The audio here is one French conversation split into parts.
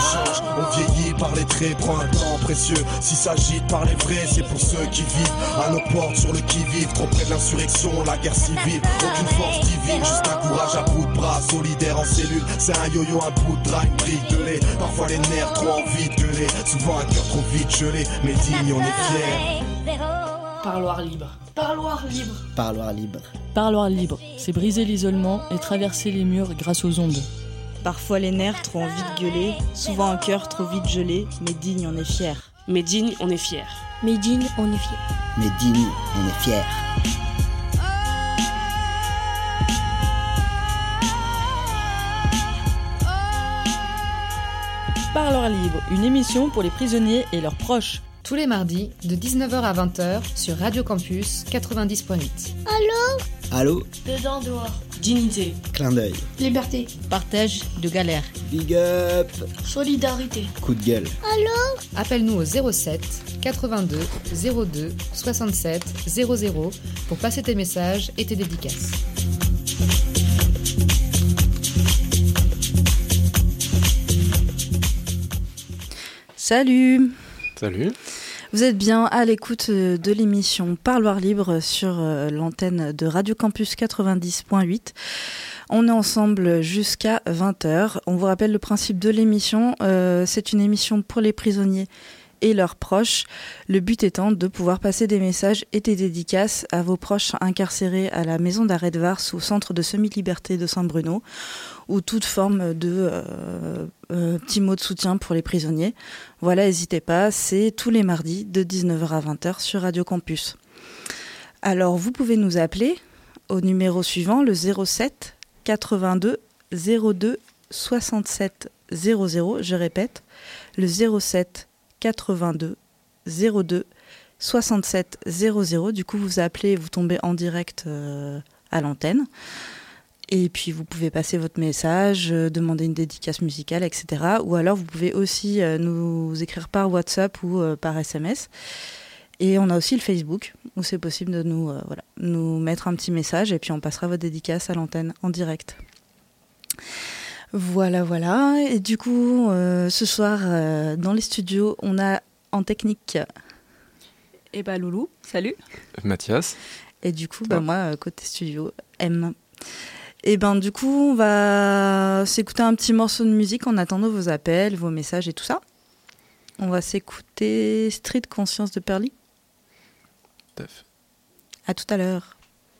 change, on vieillit par les traits, prend un temps précieux. Si s'agit de parler vrai, c'est pour ceux qui vivent à nos portes sur le qui-vive, trop près de l'insurrection, la guerre civile. Aucune force divine, juste un courage à bout de bras, solidaire en cellule. C'est un yo-yo, un bout de drap, une brique de lait. Parfois les nerfs trop envie de gueuler, souvent un cœur trop vite gelé, mais digne on est fiers. Parloir libre. Parloir libre. Parloir libre. Parloir libre, c'est briser l'isolement et traverser les murs grâce aux ondes. Parfois les nerfs trop envie de gueuler, souvent un cœur trop vite gelé, mais digne on est fier. Mais digne, on est fier. Mais digne, on est fier. Mais digne, on est fier. Parloir libre, une émission pour les prisonniers et leurs proches. Tous les mardis, de 19h à 20h, sur Radio Campus 90.8. Allô ? Allô ? Dedans, dehors. Dignité. Clin d'œil. Liberté. Partage de galère. Big up. Solidarité. Coup de gueule. Allô ? Appelle-nous au 07 82 02 67 00 pour passer tes messages et tes dédicaces. Salut. Salut. Vous êtes bien à l'écoute de l'émission Parloir libre sur l'antenne de Radio Campus 90.8. On est ensemble jusqu'à 20h. On vous rappelle le principe de l'émission. C'est une émission pour les prisonniers et leurs proches. Le but étant de pouvoir passer des messages et des dédicaces à vos proches incarcérés à la maison d'arrêt de Vars ou au centre de semi-liberté de Saint-Bruno, ou toute forme de petits mots de soutien pour les prisonniers. Voilà, n'hésitez pas, c'est tous les mardis de 19h à 20h sur Radio Campus. Alors, vous pouvez nous appeler au numéro suivant, le 07 82 02 67 00. Je répète, le 07 82 02 67 00. Du coup, vous appelez et vous tombez en direct à l'antenne. Et puis, vous pouvez passer votre message, demander une dédicace musicale, etc. Ou alors, vous pouvez aussi nous écrire par WhatsApp ou par SMS. Et on a aussi le Facebook, où c'est possible de nous mettre un petit message et puis on passera votre dédicace à l'antenne en direct. Voilà. Et du coup, ce soir, dans les studios, on a en technique... Loulou, salut. Mathias. Et du coup, moi, côté studio, M. Et du coup, on va s'écouter un petit morceau de musique en attendant vos appels, vos messages et tout ça. On va s'écouter Street Conscience de Pearly. Tout à fait. À tout à l'heure.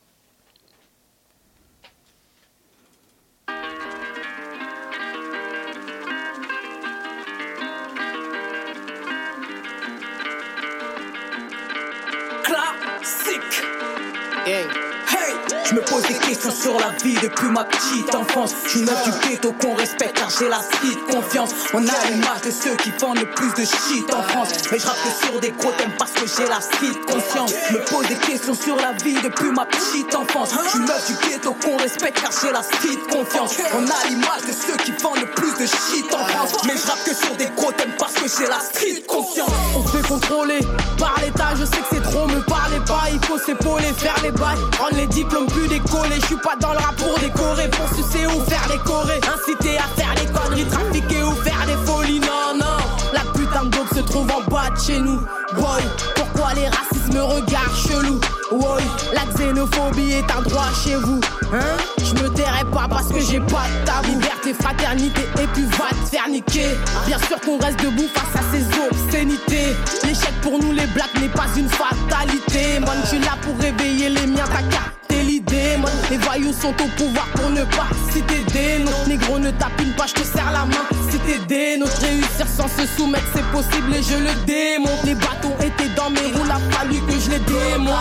Classique. Hey. Je me pose des questions sur la vie depuis ma petite enfance. Je suis neuf du ghetto qu'on respecte car j'ai la street confiance. On a l'image de ceux qui vendent le plus de shit en France. Mais je rappe que sur des gros thèmes parce que j'ai la street conscience. Je me pose des questions sur la vie depuis ma petite enfance. Je suis neuf du ghetto qu'on respecte car j'ai la street confiance. On a l'image de ceux qui vendent le plus de shit en France. Mais je rappe que sur des gros thèmes parce que j'ai la street conscience. On se fait contrôler par l'état, je sais que c'est trop, me parlez pas. Il faut s'épauler, faire les bails, rendre les diplômes plus décollés. Je suis pas dans le rap pour décorer, pour sucer ou faire les corées. Inciter à faire des conneries, trafiquer ou faire des folies. Non, la putain de dope se trouve en bas de chez nous. Boy, pourquoi les racistes me regardent chelou? Boy, la xénophobie est un droit chez vous. Hein? Je me tairai pas parce que j'ai pas de tabou. Liberté, fraternité et puis va te faire niquer. Bien sûr qu'on reste debout face à ces obscénités. L'échec pour nous les blacks n'est pas une fatalité. Man, je suis là pour réveiller les miens, t'as capté l'idée. Man, les voyous sont au pouvoir pour ne pas citer des noms. Négro ne tapine pas, je te serre la main. C'était des nôtres, réussir sans se soumettre c'est possible et je le démontre. Les bâtons étaient dans mes roues, a fallu que je les démonte.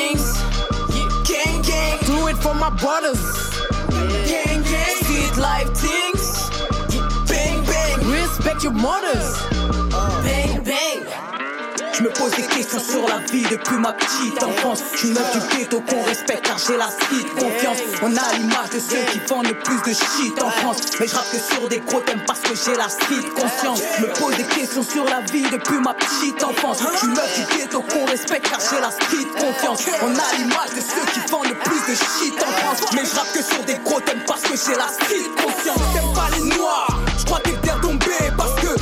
Gang, gang, do it for my brothers. Gang, gang, street life things. Bang, bang, respect your mothers. Bang, bang. Je me pose des questions sur la vie depuis ma petite enfance. Je suis neuf du ghetto qu'on respecte car j'ai la street confiance. On a l'image de ceux qui vendent le plus de shit en France. Mais je rappe que sur des gros thèmes parce que j'ai la street conscience. Je me pose des questions sur la vie depuis ma petite enfance. Je suis neuf du ghetto qu'on respecte car j'ai la street confiance. On a l'image de ceux qui vendent le plus de shit en France. Mais je rappe que sur des gros thèmes parce que j'ai la street conscience. T'aimes pas les noirs, je crois que t'es bien tombé parce que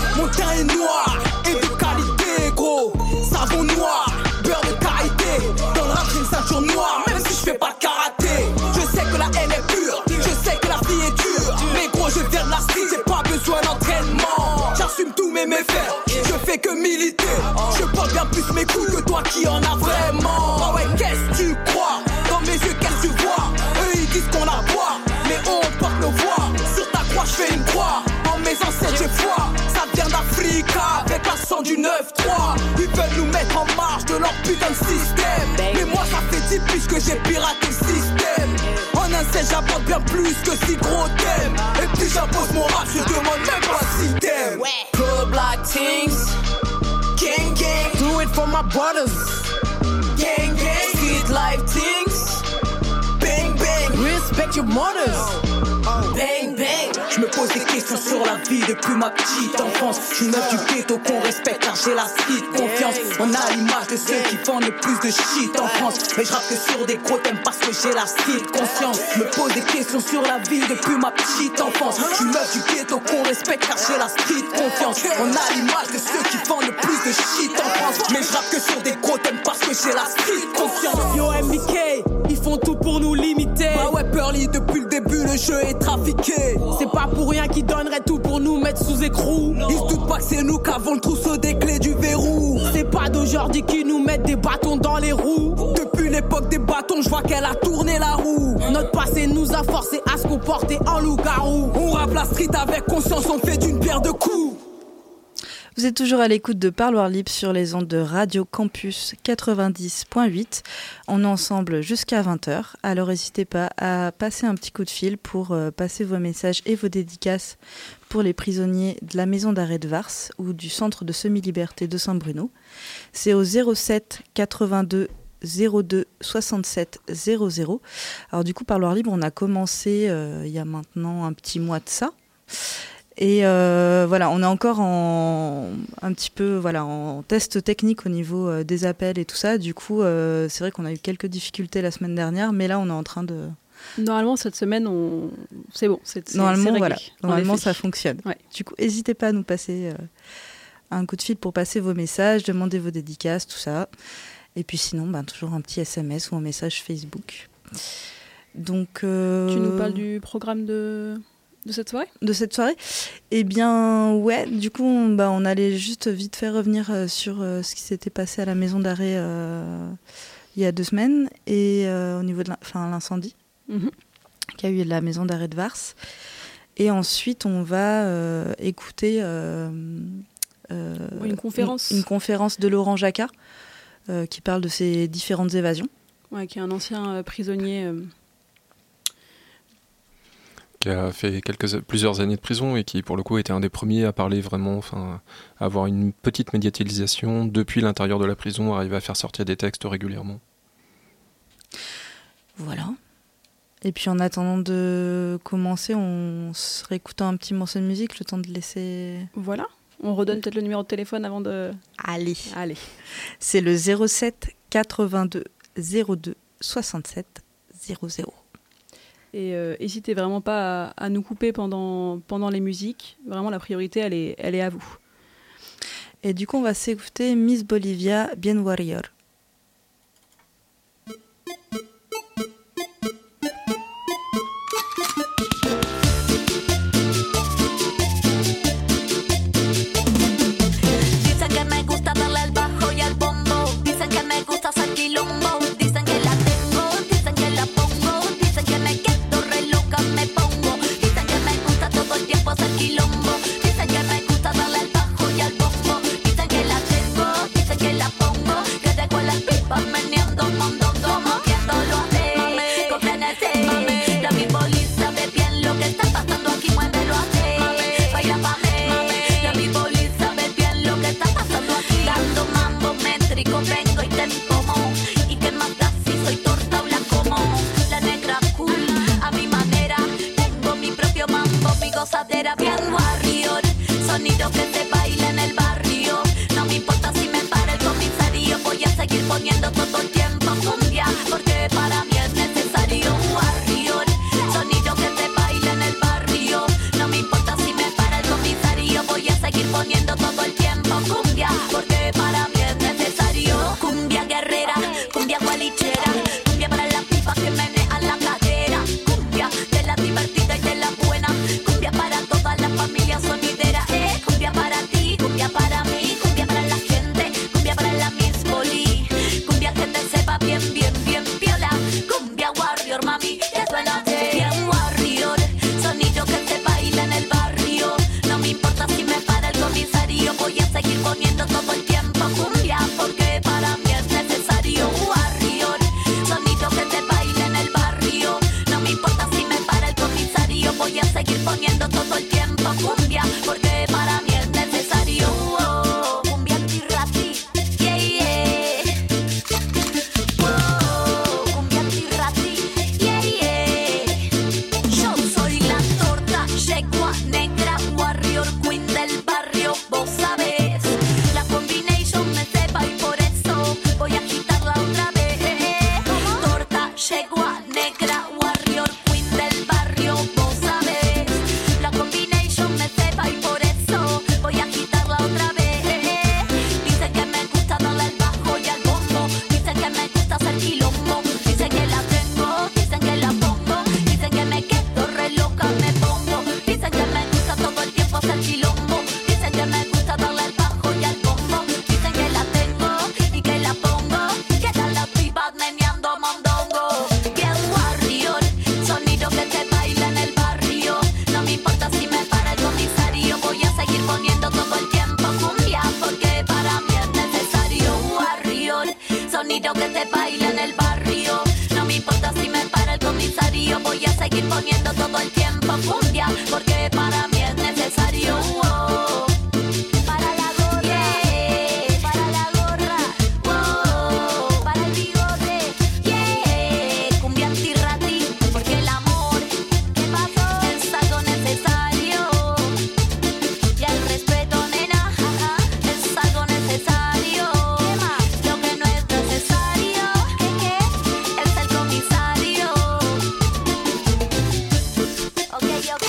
mes couilles que toi qui en as vraiment. Ah ouais, qu'est-ce que tu crois? Dans mes yeux, qu'est-ce que tu vois? Eux ils disent qu'on a boire, mais on porte nos voix. Sur ta croix, je fais une croix. En mes ancêtres, j'ai foi. Ça vient d'Afrique avec l'accent du 9-3. Ils veulent nous mettre en marche de leur putain de système. Mais moi, ça fait 10 plus que j'ai piraté le système. En un seul, j'apporte bien plus que 6 gros thèmes. Et puis j'impose mon rap, je demande même pas si t'aimes. Club like things, gang gang, do it for my brothers. Gang gang, street life things, bang bang, respect your mothers. Bang bang, je me pose des questions sur la vie depuis ma petite enfance. Je suis neuf du ghetto qu'on respecte car j'ai la street confiance. On a l'image de ceux qui font le plus de shit en France. Mais je rappe que sur des gros thèmes parce que j'ai la street conscience. Je me pose des questions sur la vie depuis ma petite enfance. Je suis neuf du ghetto qu'on respecte car j'ai la street confiance. On a l'image de ceux qui font le plus de shit en France. Mais je rappe que sur des gros thèmes parce que j'ai la street conscience. Yo MBK, ils font tout pour nous limiter. Bah ouais Pearly, depuis le début le jeu est trafiqué. C'est pas pour rien qu'ils donneraient tout pour nous mettre sous écrou. Ils se doutent pas que c'est nous qui avons le trousseau des clés du verrou. C'est pas d'aujourd'hui qui nous mettent des bâtons dans les roues. Depuis l'époque des bâtons, je vois qu'elle a tourné la roue. Notre passé nous a forcé à se comporter en loup-garou. On rappe la street avec conscience, on fait d'une paire de coups. Vous êtes toujours à l'écoute de Parloir Libre sur les ondes de Radio Campus 90.8. On est ensemble jusqu'à 20h. Alors n'hésitez pas à passer un petit coup de fil pour passer vos messages et vos dédicaces pour les prisonniers de la maison d'arrêt de Vars ou du centre de semi-liberté de Saint-Bruno. C'est au 07 82 02 67 00. Alors du coup, Parloir Libre, on a commencé il y a maintenant un petit mois de ça. Et voilà, on est encore un petit peu en test technique au niveau des appels et tout ça. Du coup, c'est vrai qu'on a eu quelques difficultés la semaine dernière, mais là, on est en train de... Normalement, cette semaine, c'est bon. Normalement, c'est voilà. Normalement, ça fonctionne. Ouais. Du coup, n'hésitez pas à nous passer un coup de fil pour passer vos messages, demander vos dédicaces, tout ça. Et puis sinon, toujours un petit SMS ou un message Facebook. Donc, Tu nous parles du programme de cette soirée ? De cette soirée ? Eh bien, ouais. Du coup, on allait juste vite faire revenir sur ce qui s'était passé à la maison d'arrêt il y a 2 semaines et au niveau de l'incendie qu'il y a eu à la maison d'arrêt de Vars. Et ensuite, on va écouter une conférence. Une conférence de Laurent Jacquat qui parle de ses différentes évasions. Ouais, qui est un ancien prisonnier... qui a fait plusieurs années de prison et qui, pour le coup, était un des premiers à parler vraiment, à avoir une petite médiatisation depuis l'intérieur de la prison, arriver à faire sortir des textes régulièrement. Voilà. Et puis en attendant de commencer, on se réécoute un petit morceau de musique, le temps de laisser... Voilà. On redonne peut-être le numéro de téléphone avant de... Allez. C'est le 07 82 02 67 00. Et n'hésitez vraiment pas à nous couper pendant les musiques. Vraiment, la priorité, elle est à vous. Et du coup, on va s'écouter Miss Bolivia, Bien Warrior. Dicen que me gusta darle al bajo y al bombo. Dicen que me gusta hacer quilombo. Dicen que la tengo, dicen que la pongo. Dicen que me quedo re loca, me pongo. Dicen que me gusta todo el tiempo hacer quilombo. Dicen que me gusta darle al bajo y al bombo. Dicen que la tengo, dicen que la pongo. Que dejo las pipas meneando mondongo, moviéndolo así. Compréndete, la mi bolita ve bien lo que está pasando aquí, muévelo así. Baila pa' mí, la mi bolita ve bien lo que está pasando aquí. Dando mambo métrico, vengo y te como. Y que más da si soy torta o la como. La negra cool, a mi manera. Tengo mi propio mambo, mi gozadera bien warrior. Sonido que se baila en el barrio. No me importa si me para el comisario. Voy a seguir poniendo todo el tiempo cumbia, porque para mí es necesario warrior. Sonido que se baila en el barrio. No me importa si me para el comisario. Voy a seguir poniendo todo el tiempo cumbia, porque para mí es necesario. Cumbia guerrera, cumbia gualichera. Cumbia para las pipas que menean la cadera. Cumbia de la divertida y de la buena. Cumbia para toda la familia sonidera. Cumbia para ti, cumbia para mí. Cumbia para la gente, cumbia para la misma. sonido que se baila en el barrio. No me importa si me para el comisario, voy a seguir poniendo todo el tiempo cumbia, porque para mí es necesario. Oh. Para la gorra, yeah. Para la gorra, oh. Para el bigote, yeah. Cumbia antirrati, porque el amor, ¿qué pasó? Es algo necesario. Y el respeto, nena, es algo necesario. Lo que no es necesario, ¿qué? Es el comisario. Ok.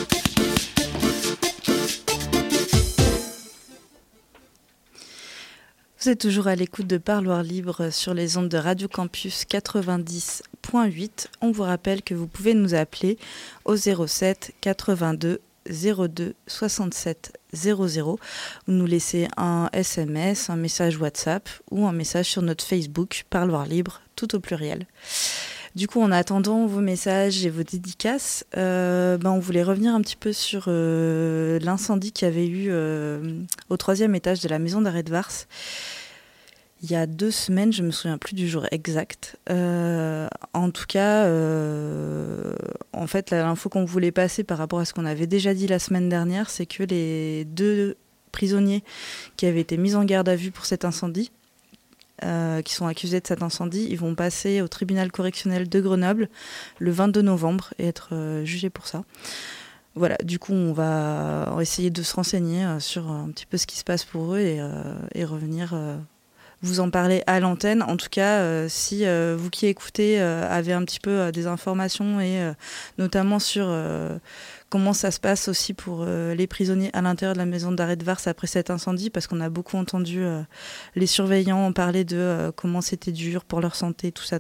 Vous êtes toujours à l'écoute de Parloir Libre sur les ondes de Radio Campus 90.8. On vous rappelle que vous pouvez nous appeler au 07 82 02 67 00 ou nous laisser un SMS, un message WhatsApp ou un message sur notre Facebook Parloir Libre, tout au pluriel. Du coup, en attendant vos messages et vos dédicaces, on voulait revenir un petit peu sur l'incendie qu'il y avait eu au 3e étage de la maison d'arrêt de Vars. Il y a 2 semaines, je ne me souviens plus du jour exact. En tout cas, en fait, l'info qu'on voulait passer par rapport à ce qu'on avait déjà dit la semaine dernière, c'est que les 2 prisonniers qui avaient été mis en garde à vue pour cet incendie, qui sont accusés de cet incendie, ils vont passer au tribunal correctionnel de Grenoble le 22 novembre et être jugés pour ça. Voilà, du coup, on va essayer de se renseigner sur un petit peu ce qui se passe pour eux et revenir vous en parler à l'antenne. En tout cas, si vous qui écoutez avez un petit peu des informations et notamment sur comment ça se passe aussi pour les prisonniers à l'intérieur de la maison d'arrêt de Vars après cet incendie, parce qu'on a beaucoup entendu les surveillants parler de comment c'était dur pour leur santé, tout ça.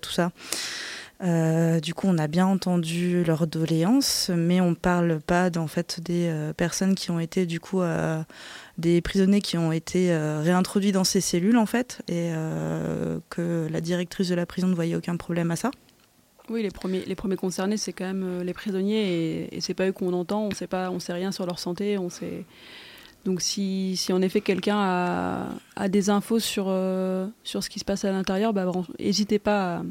Du coup, on a bien entendu leurs doléances, mais on ne parle pas en fait des personnes qui ont été du coup des prisonniers qui ont été réintroduits dans ces cellules en fait, et que la directrice de la prison ne voyait aucun problème à ça. Oui, les premiers concernés, c'est quand même les prisonniers, et c'est pas eux qu'on entend. On sait rien sur leur santé. Donc si en effet quelqu'un a des infos sur ce qui se passe à l'intérieur, n'hésitez pas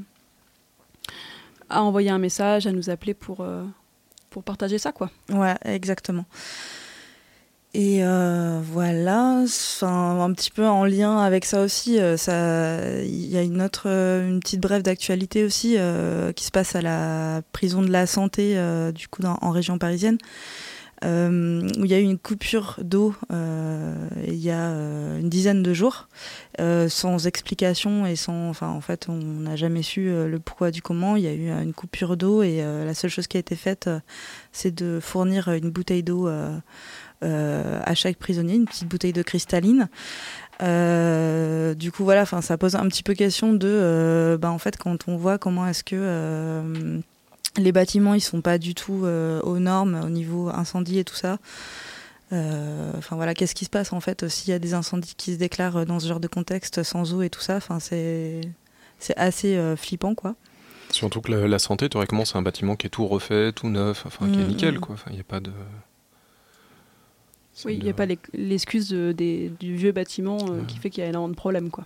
à envoyer un message, à nous appeler pour partager ça, quoi. Ouais, exactement. Et voilà, un petit peu en lien avec ça aussi, il y a une petite brève d'actualité aussi qui se passe à la prison de la Santé, du coup en région parisienne, où il y a eu une coupure d'eau il y a une dizaine de jours, sans explication et en fait on n'a jamais su le pourquoi du comment. Il y a eu une coupure d'eau et la seule chose qui a été faite, c'est de fournir une bouteille d'eau à chaque prisonnier, une petite bouteille de cristalline. Du coup voilà, ça pose un petit peu question de en fait quand on voit comment est-ce que les bâtiments ils sont pas du tout aux normes au niveau incendie et tout ça. Voilà, qu'est-ce qui se passe en fait s'il y a des incendies qui se déclarent dans ce genre de contexte sans eau et tout ça. C'est assez flippant, quoi. Surtout que la Santé, théoriquement, c'est un bâtiment qui est tout refait, tout neuf, qui est nickel, quoi. Il n'y a pas de... Oui, il n'y a pas l'excuse du vieux bâtiment qui fait qu'il y a énormément de problèmes, quoi.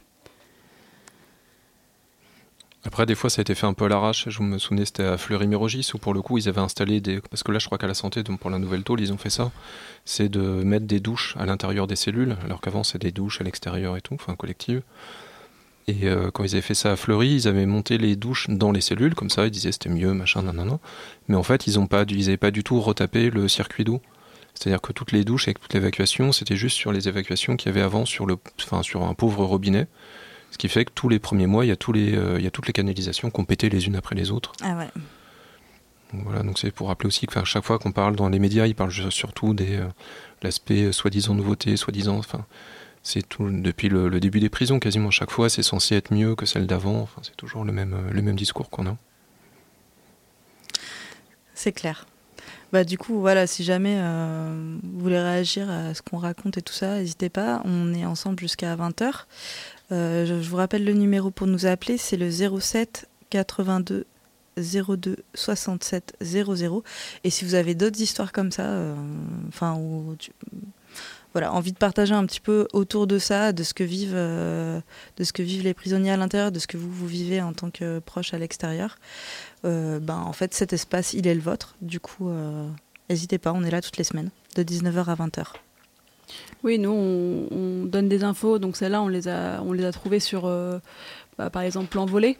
Après, des fois, ça a été fait un peu à l'arrache. Je me souvenais, c'était à Fleury-Mérogis, où pour le coup, ils avaient installé parce que là, je crois qu'à la Santé, donc pour la nouvelle tôle, ils ont fait ça. C'est de mettre des douches à l'intérieur des cellules, alors qu'avant, c'est des douches à l'extérieur et tout, collectives. Et quand ils avaient fait ça à Fleury, ils avaient monté les douches dans les cellules, comme ça, ils disaient c'était mieux, machin, nanana. Mais en fait, ils n'avaient pas du tout retapé le circuit d'eau. C'est-à-dire que toutes les douches avec toute l'évacuation, c'était juste sur les évacuations qu'il y avait avant sur un pauvre robinet. Ce qui fait que tous les premiers mois, il y a toutes les canalisations qui ont pété les unes après les autres. Ah ouais. Voilà, donc c'est pour rappeler aussi que chaque fois qu'on parle dans les médias, ils parlent surtout de l'aspect soi-disant nouveauté, c'est tout depuis le début des prisons quasiment. Chaque fois, c'est censé être mieux que celle d'avant. C'est toujours le même discours qu'on a. C'est clair. Du coup, voilà, si jamais vous voulez réagir à ce qu'on raconte et tout ça, n'hésitez pas. On est ensemble jusqu'à 20h. Je vous rappelle le numéro pour nous appeler, c'est le 07 82 02 67 00. Et si vous avez d'autres histoires comme ça, voilà, envie de partager un petit peu autour de ça, de ce que vivent les prisonniers à l'intérieur, de ce que vous vivez en tant que proche à l'extérieur. En fait, cet espace, il est le vôtre. Du coup, n'hésitez pas, on est là toutes les semaines, de 19h à 20h. Oui, nous, on donne des infos. Donc celles-là, on les a trouvées sur, par exemple, L'Envolée.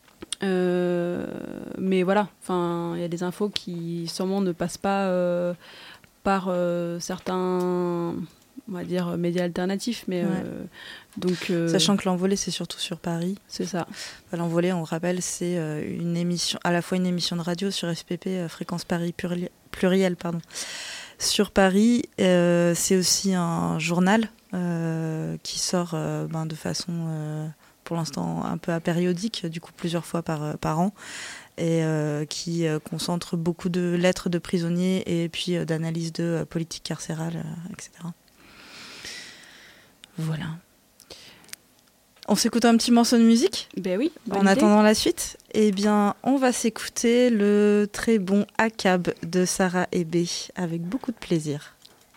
Mais voilà, il y a des infos qui sûrement ne passent pas par certains, on va dire, médias alternatifs. Mais, sachant que L'Envolée, c'est surtout sur Paris. C'est ça. L'Envolée, on rappelle, c'est une émission, à la fois une émission de radio sur FPP, Fréquence Paris Pluriel, sur Paris. C'est aussi un journal qui sort de façon, pour l'instant, un peu apériodique, du coup plusieurs fois par an, et qui concentre beaucoup de lettres de prisonniers et puis d'analyses de politique carcérale, etc. Voilà. On s'écoute un petit morceau de musique ? Ben oui. En attendant la suite, eh bien, on va s'écouter le très bon ACAB de Sarah et B avec beaucoup de plaisir.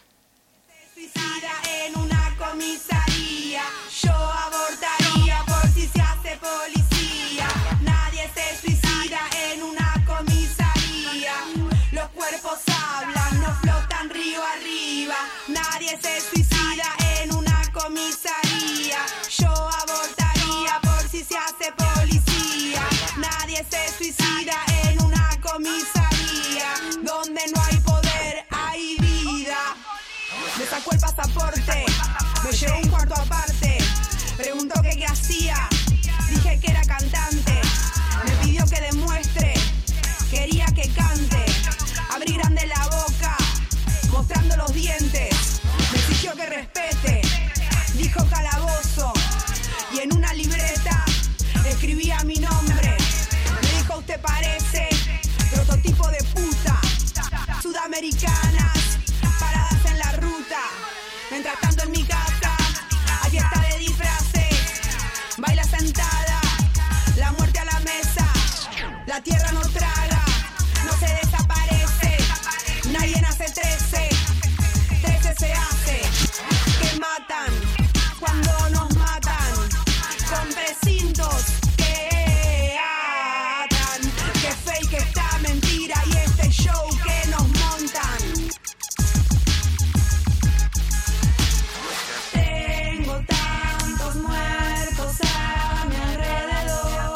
Se suicida en una comisaría donde no hay poder, hay vida. Me sacó el pasaporte, me llevó un cuarto aparte. Preguntó que qué hacía, dije que era cantante. Me pidió que demuestre, quería que cante. Abrí grande la boca, mostrando los dientes. Me exigió que respete, dijo calabozo. Y en una libreta escribía mi nombre. ¿Usted parece prototipo de puta? Sudamericanas, paradas en la ruta. Mientras tanto en mi casa hay fiesta de disfraces. Baila sentada, la muerte a la mesa. La tierra no traga, no se desaparece. Nadie nace 13, 13 se hace. Que matan cuando nos matan con precintos. Que esta mentira y este show que nos montan. Tengo tantos muertos a mi alrededor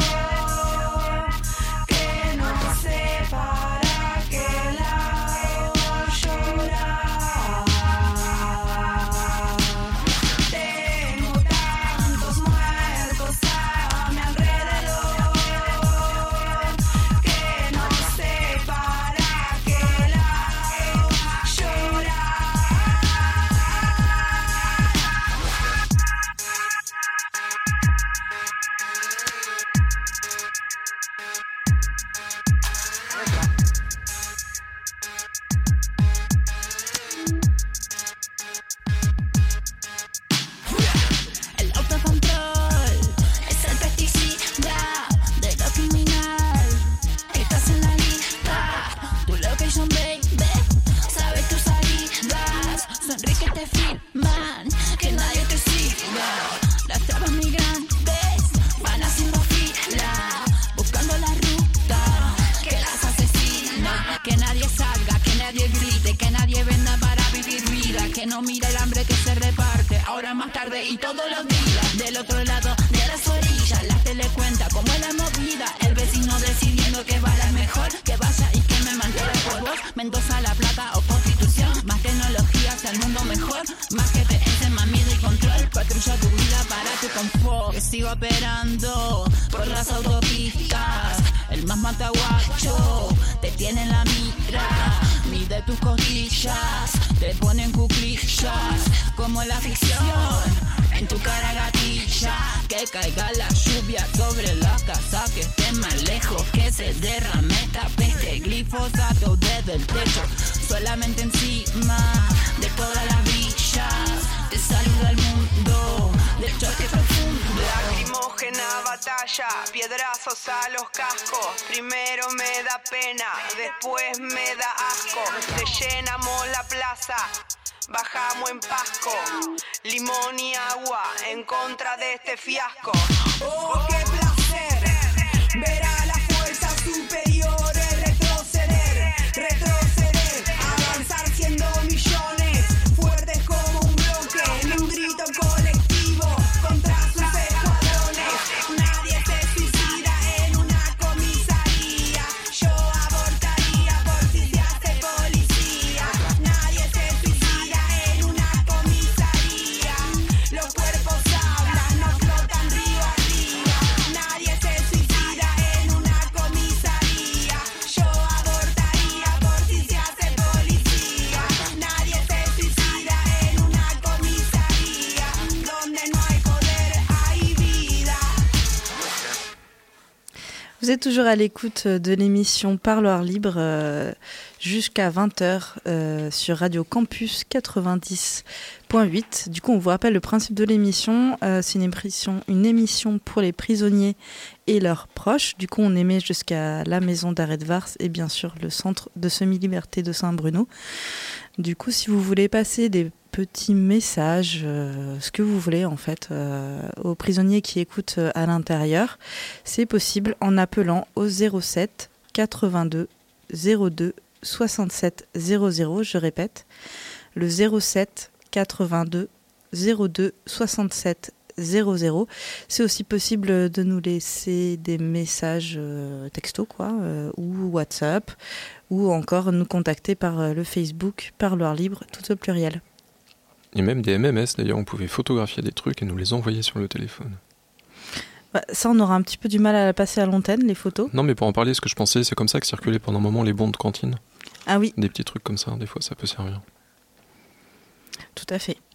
que no sé para qué lado llorar. Tengo tantos muertos a mi alrededor. Y todos los días, del otro lado de las orillas, la tele cuenta cómo es la movida. El vecino decidiendo que vaya mejor, que vaya y que me mantenga por vos. Mendoza, La Plata o Constitución. Más tecnología hacia el mundo mejor. Más GPS, más miedo y control. Patrulla tu vida para tu confort. Que sigo operando por las autopistas. El más mataguacho te tiene en la mira. Mide tus costillas, te ponen cuclillas como la ficción. En tu cara gatilla, que caiga la lluvia sobre la casa, que esté más lejos, que se derrame esta peste, glifosato desde el techo, solamente encima de todas las villas, te saluda el mundo del choque profundo. Lacrimógena batalla, piedrazos a los cascos, primero me da pena, después me da asco, te llenamos la plaza. bajamos en Pasco, limón y agua en contra de este fiasco. Oh, qué placer ver a las fuerzas superiores retroceder, avanzar siendo millones, fuertes como un bloque, en un grito colectivo contra sus escuadrones. Nadie se suicida en una comisaría, yo abortaría por si se hace policía. Nadie se suicida en una comisaría, los cuerpos hablan, no flotan río arriba. Nadie se suicida en una comisaría, yo abortaría por si se hace policía. Nadie se suicida en una comisaría, donde no hay poder, hay vida. Vous êtes toujours à l'écoute de l'émission Parloir libre jusqu'à 20h sur Radio Campus 90.8. Du coup, on vous rappelle le principe de l'émission. C'est une émission pour les prisonniers et leurs proches. Du coup, on émet jusqu'à la maison d'arrêt de Vars et bien sûr le centre de semi-liberté de Saint-Bruno. Du coup, si vous voulez passer des petits messages, ce que vous voulez en fait, aux prisonniers qui écoutent à l'intérieur, c'est possible en appelant au 07 82 02 67 00. Je répète, le 07 82 02 67 00. C'est aussi possible de nous laisser des messages texto ou WhatsApp, ou encore nous contacter par le Facebook Parloir libre, tout au pluriel. Et même des MMS, d'ailleurs, on pouvait photographier des trucs et nous les envoyer sur le téléphone. Bah, ça, on aura un petit peu du mal à passer à l'antenne, les photos. Non, mais pour en parler, ce que je pensais, c'est comme ça que circulaient pendant un moment les bons de cantine. Ah oui. Des petits trucs comme ça, des fois, ça peut servir. Tout à fait.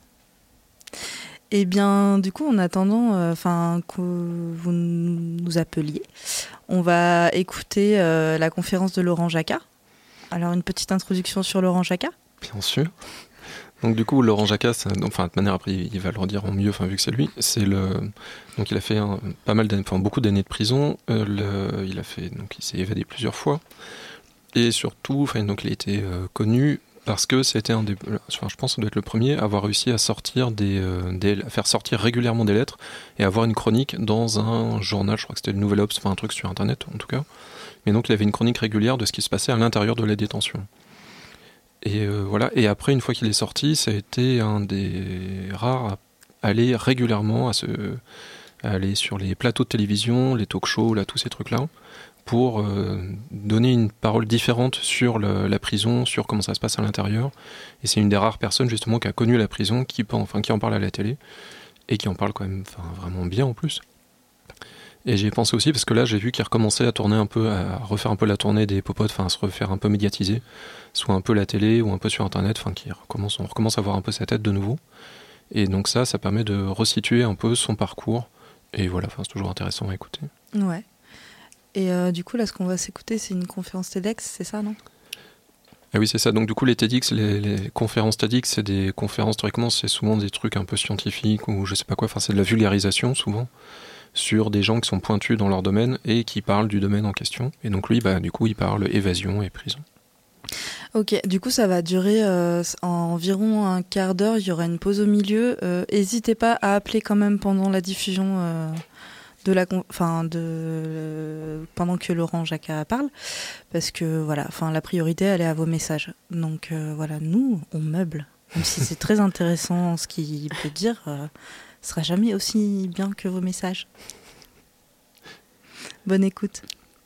Et bien, du coup, en attendant que vous nous appeliez, on va écouter la conférence de Laurent Jacquat. Alors, une petite introduction sur Laurent Jacquat. Bien sûr. Donc du coup, Laurent Jacquat, de manière après, il va le redire en mieux, vu que c'est lui. Donc il a fait beaucoup d'années de prison. Il s'est évadé plusieurs fois. Et surtout, donc il a été connu parce que c'était je pense que ça doit être le premier à avoir réussi à sortir à faire sortir régulièrement des lettres et à avoir une chronique dans un journal. Je crois que c'était le Nouvel Obs, un truc sur Internet en tout cas. Mais donc il avait une chronique régulière de ce qui se passait à l'intérieur de la détention. Et voilà. Et après, une fois qu'il est sorti, ça a été un des rares à aller régulièrement à aller sur les plateaux de télévision, les talk-shows, tous ces trucs-là, pour donner une parole différente sur la prison, sur comment ça se passe à l'intérieur. Et c'est une des rares personnes justement qui a connu la prison, qui en parle à la télé et qui en parle quand même, vraiment bien en plus. Et j'ai pensé aussi, parce que là j'ai vu qu'il recommençait à refaire un peu la tournée des popotes, à se refaire un peu médiatiser, soit un peu la télé ou un peu sur internet, on recommence à voir un peu sa tête de nouveau. Et donc ça permet de resituer un peu son parcours. Et voilà, c'est toujours intéressant à écouter. Ouais. Et du coup là ce qu'on va s'écouter, c'est une conférence TEDx, c'est ça, non ? Ah oui, c'est ça. Donc du coup les TEDx, les conférences TEDx, c'est des conférences, théoriquement c'est souvent des trucs un peu scientifiques ou je sais pas quoi, c'est de la vulgarisation souvent, sur des gens qui sont pointus dans leur domaine et qui parlent du domaine en question. Et donc lui, du coup, il parle évasion et prison. Ok, du coup ça va durer environ un quart d'heure, il y aura une pause au milieu. N'hésitez pas à appeler quand même pendant la diffusion pendant que Laurent Jacquat parle, parce que la priorité elle est à vos messages. Donc nous on meuble, même si c'est très intéressant ce qu'il peut dire. Sera jamais aussi bien que vos messages. Bonne écoute.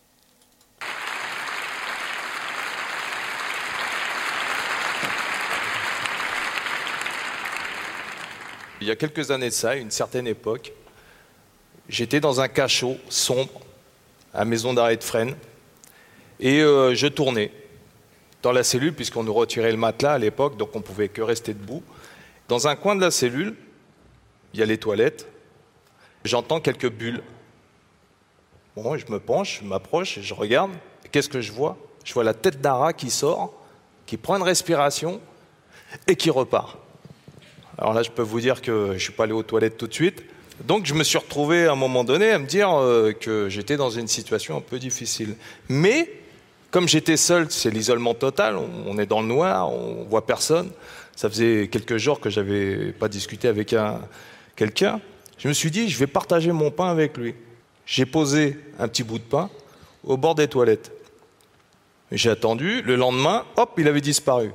Il y a quelques années de ça, à une certaine époque, j'étais dans un cachot sombre à la maison d'arrêt de Fresnes et je tournais dans la cellule puisqu'on nous retirait le matelas à l'époque, donc on ne pouvait que rester debout. Dans un coin de la cellule, il y a les toilettes, j'entends quelques bulles. Bon, je me penche, je m'approche, je regarde. Qu'est-ce que je vois ? Je vois la tête d'un rat qui sort, qui prend une respiration et qui repart. Alors là, je peux vous dire que je ne suis pas allé aux toilettes tout de suite. Donc je me suis retrouvé à un moment donné à me dire que j'étais dans une situation un peu difficile. Mais, comme j'étais seul, c'est l'isolement total, on est dans le noir, on ne voit personne. Ça faisait quelques jours que j'avais pas discuté avec quelqu'un. Je me suis dit, je vais partager mon pain avec lui. J'ai posé un petit bout de pain au bord des toilettes. J'ai attendu, le lendemain, hop, il avait disparu.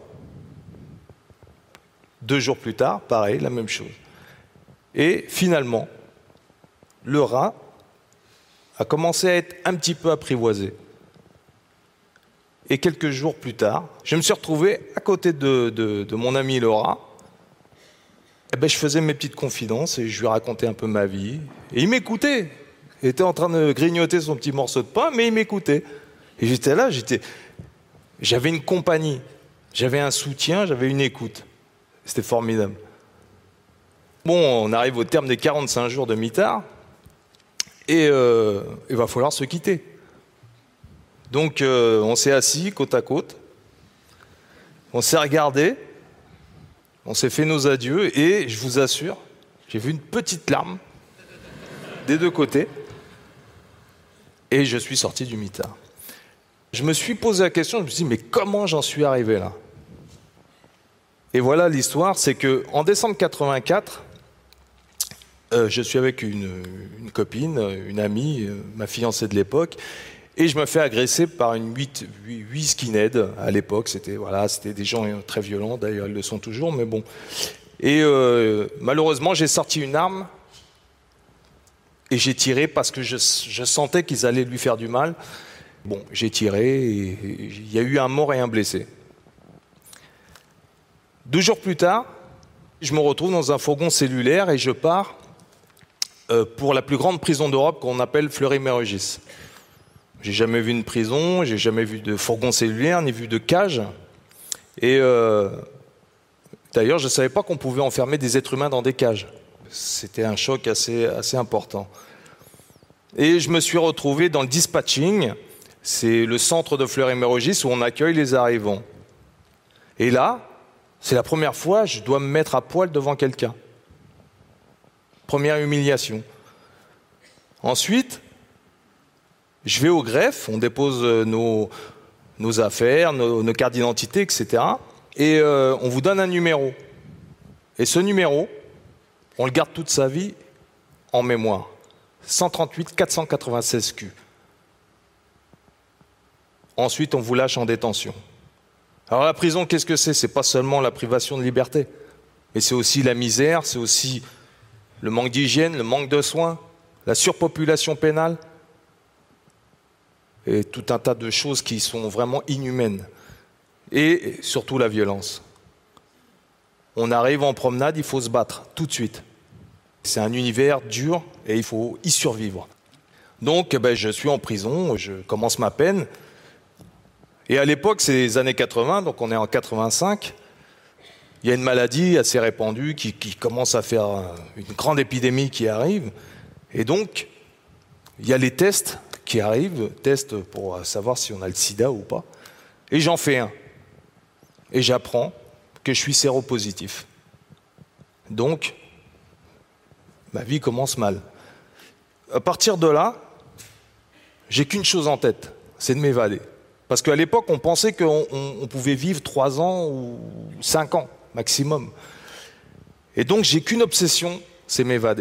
2 jours plus tard, pareil, la même chose. Et finalement, le rat a commencé à être un petit peu apprivoisé. Et quelques jours plus tard, je me suis retrouvé à côté de mon ami le rat. Et ben, je faisais mes petites confidences et je lui racontais un peu ma vie. Et il m'écoutait. Il était en train de grignoter son petit morceau de pain, mais il m'écoutait. Et j'étais là, j'avais une compagnie, j'avais un soutien, j'avais une écoute. C'était formidable. Bon, on arrive au terme des 45 jours de mitard et il va falloir se quitter. Donc on s'est assis côte à côte, on s'est regardé, on s'est fait nos adieux et je vous assure, j'ai vu une petite larme des 2 côtés et je suis sorti du mitard. Je me suis posé la question, je me suis dit mais comment j'en suis arrivé là ? Et voilà l'histoire, c'est qu'en décembre 84, je suis avec une copine, une amie, ma fiancée de l'époque, et je me fais agresser par une 8 skinheads. À l'époque, c'était des gens très violents, d'ailleurs ils le sont toujours, mais bon. Et malheureusement, j'ai sorti une arme et j'ai tiré parce que je sentais qu'ils allaient lui faire du mal. Bon, j'ai tiré et il y a eu un mort et un blessé. 2 jours plus tard, je me retrouve dans un fourgon cellulaire et je pars pour la plus grande prison d'Europe qu'on appelle Fleury-Mérogis. J'ai jamais vu une prison, j'ai jamais vu de fourgon cellulaire, ni vu de cage. Et d'ailleurs, je ne savais pas qu'on pouvait enfermer des êtres humains dans des cages. C'était un choc assez important. Et je me suis retrouvé dans le dispatching, c'est le centre de Fleury-Mérogis où on accueille les arrivants. Et là, c'est la première fois que je dois me mettre à poil devant quelqu'un. Première humiliation. Ensuite, je vais au greffe, on dépose nos affaires, nos cartes d'identité, etc. Et on vous donne un numéro. Et ce numéro, on le garde toute sa vie en mémoire. 138 496 Q. Ensuite, on vous lâche en détention. Alors la prison, qu'est-ce que c'est ? C'est pas seulement la privation de liberté, mais c'est aussi la misère, c'est aussi le manque d'hygiène, le manque de soins, la surpopulation pénale, et tout un tas de choses qui sont vraiment inhumaines. Et surtout la violence. On arrive en promenade, il faut se battre, tout de suite. C'est un univers dur et il faut y survivre. Donc je suis en prison, je commence ma peine. Et à l'époque, c'est les années 80, donc on est en 85. Il y a une maladie assez répandue qui commence à faire une grande épidémie qui arrive. Et donc, il y a les tests qui arrivent, tests pour savoir si on a le sida ou pas. Et j'en fais un. Et j'apprends que je suis séropositif. Donc, ma vie commence mal. À partir de là, j'ai qu'une chose en tête, c'est de m'évader. Parce qu'à l'époque, on pensait qu'on pouvait vivre 3 ans ou 5 ans maximum. Et donc, j'ai qu'une obsession, c'est m'évader.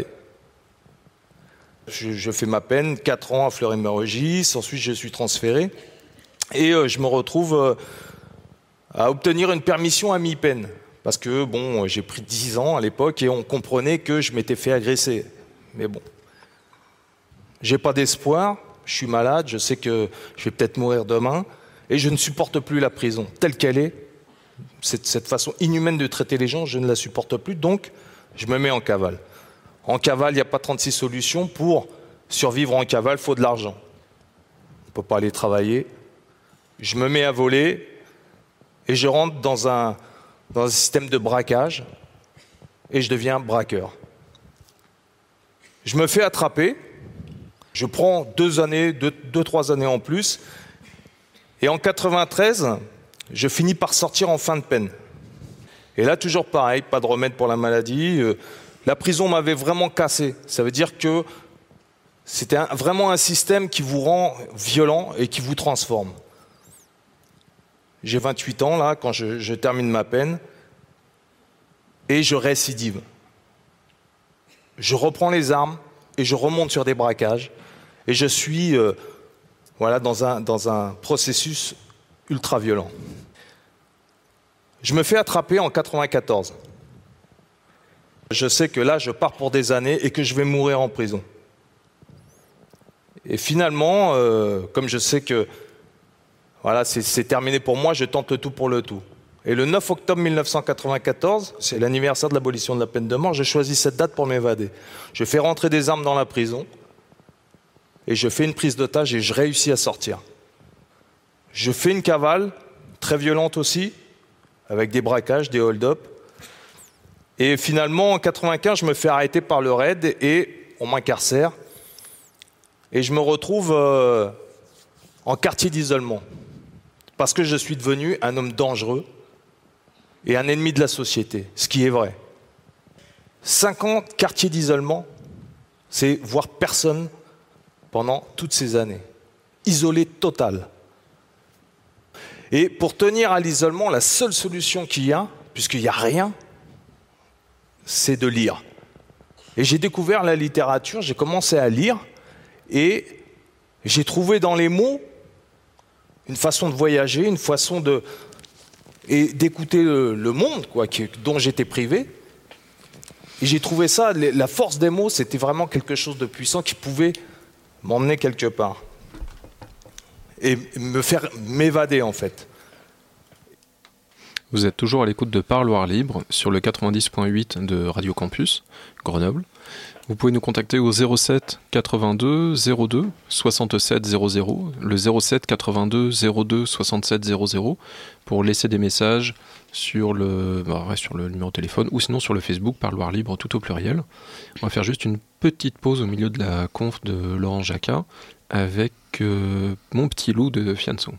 Je fais ma peine, 4 ans à Fleury-Mérogis, ensuite je suis transféré. Et je me retrouve à obtenir une permission à mi-peine. Parce que, bon, j'ai pris 10 ans à l'époque et on comprenait que je m'étais fait agresser. Mais bon, j'ai pas d'espoir, je suis malade, je sais que je vais peut-être mourir demain. Et je ne supporte plus la prison, telle qu'elle est. Cette façon inhumaine de traiter les gens, je ne la supporte plus, donc je me mets en cavale. En cavale, il n'y a pas 36 solutions. Pour survivre en cavale, il faut de l'argent. On ne peut pas aller travailler. Je me mets à voler et je rentre dans un système de braquage et je deviens braqueur. Je me fais attraper, je prends 2-3 années en plus. Et en 93, je finis par sortir en fin de peine. Et là, toujours pareil, pas de remède pour la maladie. La prison m'avait vraiment cassé. Ça veut dire que c'était vraiment un système qui vous rend violent et qui vous transforme. J'ai 28 ans, là, quand je termine ma peine. et je récidive. Je reprends les armes et je remonte sur des braquages et je suis dans un processus ultra violent. Je me fais attraper en 94. Je sais que là, je pars pour des années et que je vais mourir en prison. Et finalement, comme je sais que c'est terminé pour moi, je tente le tout pour le tout. Et le 9 octobre 1994, c'est l'anniversaire de l'abolition de la peine de mort, je choisis cette date pour m'évader. Je fais rentrer des armes dans la prison et je fais une prise d'otage et je réussis à sortir. Je fais une cavale, très violente aussi, avec des braquages, des hold-up. Et finalement, en 95, je me fais arrêter par le RAID et on m'incarcère. Et je me retrouve en quartier d'isolement. Parce que je suis devenu un homme dangereux et un ennemi de la société, ce qui est vrai. 50 quartiers d'isolement, c'est voir personne pendant toutes ces années. Isolé total. Et pour tenir à l'isolement, la seule solution qu'il y a, puisqu'il n'y a rien, c'est de lire. Et j'ai découvert la littérature, j'ai commencé à lire, et j'ai trouvé dans les mots une façon de voyager, une façon d'écouter le monde, dont j'étais privé. Et j'ai trouvé ça, la force des mots, c'était vraiment quelque chose de puissant qui pouvait m'emmener quelque part. Et me faire m'évader, en fait. Vous êtes toujours à l'écoute de Parloir Libre sur le 90.8 de Radio Campus, Grenoble. Vous pouvez nous contacter au 07 82 02 67 00, le 07 82 02 67 00 pour laisser des messages sur le numéro de téléphone ou sinon sur le Facebook Parloir Libre tout au pluriel. On va faire juste une petite pause au milieu de la conf de Laurent Jacquat avec Mon petit loup de Fianso.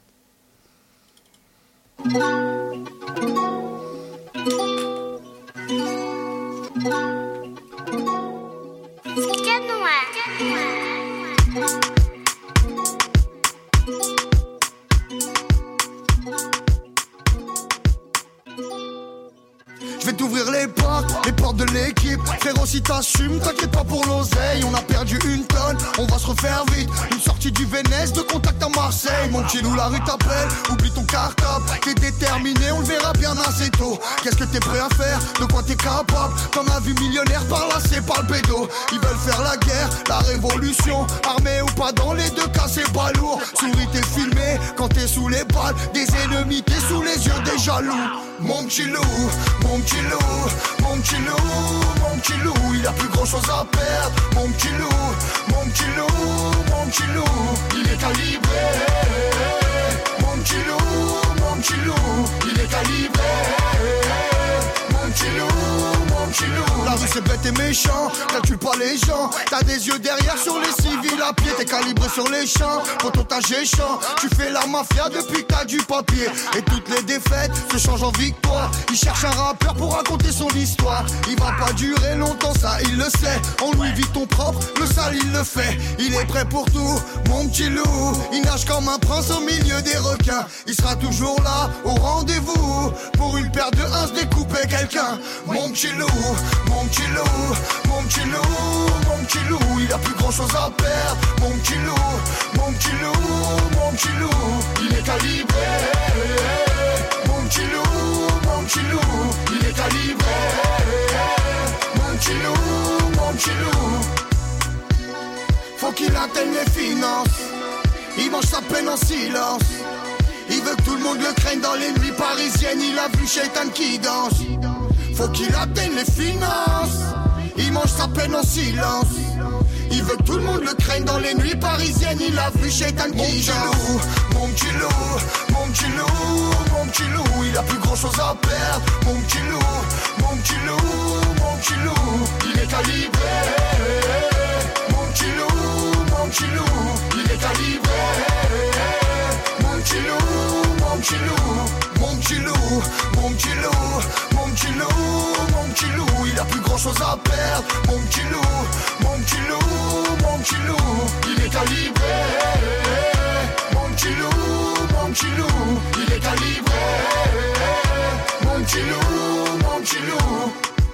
Je vais t'ouvrir les portes de l'équipe. Frérot, si t'assumes, t'inquiète pas pour l'oseille. On a perdu une tonne, on va se refaire vite. Une sortie du Vénès, de contact à Marseille. Mon petit loup, la rue t'appelle, oublie ton cartable. T'es déterminé, on le verra bien assez tôt. Qu'est-ce que t'es prêt à faire, de quoi t'es capable? T'en as vu millionnaire par là, c'est pas le bédo. Ils veulent faire la guerre, la révolution. Armé ou pas, dans les deux cas, c'est pas lourd. Souris, t'es filmé, quand t'es sous les balles des ennemis, t'es sous les yeux des jaloux. Mon petit loup, mon petit loup, mon petit loup, mon petit loup, il a plus grand chose à perdre. Mon petit loup, mon petit loup, mon petit loup, il est calibré. Mon petit loup, il est calibré. Mon petit loup, la rue c'est bête et méchant, calcule pas les gens. T'as des yeux derrière sur les civils à pied, t'es calibré sur les champs. Pour ton tâche champ, tu fais la mafia depuis que t'as du papier. Et toutes les défaites se changent en victoire. Il cherche un rappeur pour raconter son histoire. Il va pas durer longtemps, ça il le sait. En Louis Vuitton propre, le sale il le fait. Il est prêt pour tout, mon petit loup. Il nage comme un prince au milieu des requins. Il sera toujours là, au rendez-vous. Pour une paire de uns, découper quelqu'un. Mon petit loup, mon petit loup, mon petit loup, mon petit loup, il a plus grand chose à perdre. Mon petit loup, mon petit loup, mon petit loup, il est calibré. Mon petit loup, il est calibré. Mon petit loup, faut qu'il atteigne les finances. Il mange sa peine en silence. Il veut que tout le monde le craigne dans les nuits parisiennes. Il a vu Shaitan qui danse. Faut qu'il atteigne les finances. Il mange sa peine en silence. Il veut que tout le monde le craigne dans les nuits parisiennes. Il a vu Shaitan qui danse. Mon petit loup, mon petit loup, mon petit loup, il a plus grand chose à perdre. Mon petit loup, mon petit loup, mon petit loup, il est calibré. Mon petit loup, il est calibré. Mon petit loup, mon petit loup, mon petit loup, mon petit loup, mon petit loup, mon petit loup, il a plus grand chose à perdre. Mon petit loup, mon petit loup, mon petit loup, il est calibré. Mon petit loup, il est calibré. Mon petit loup, mon petit loup.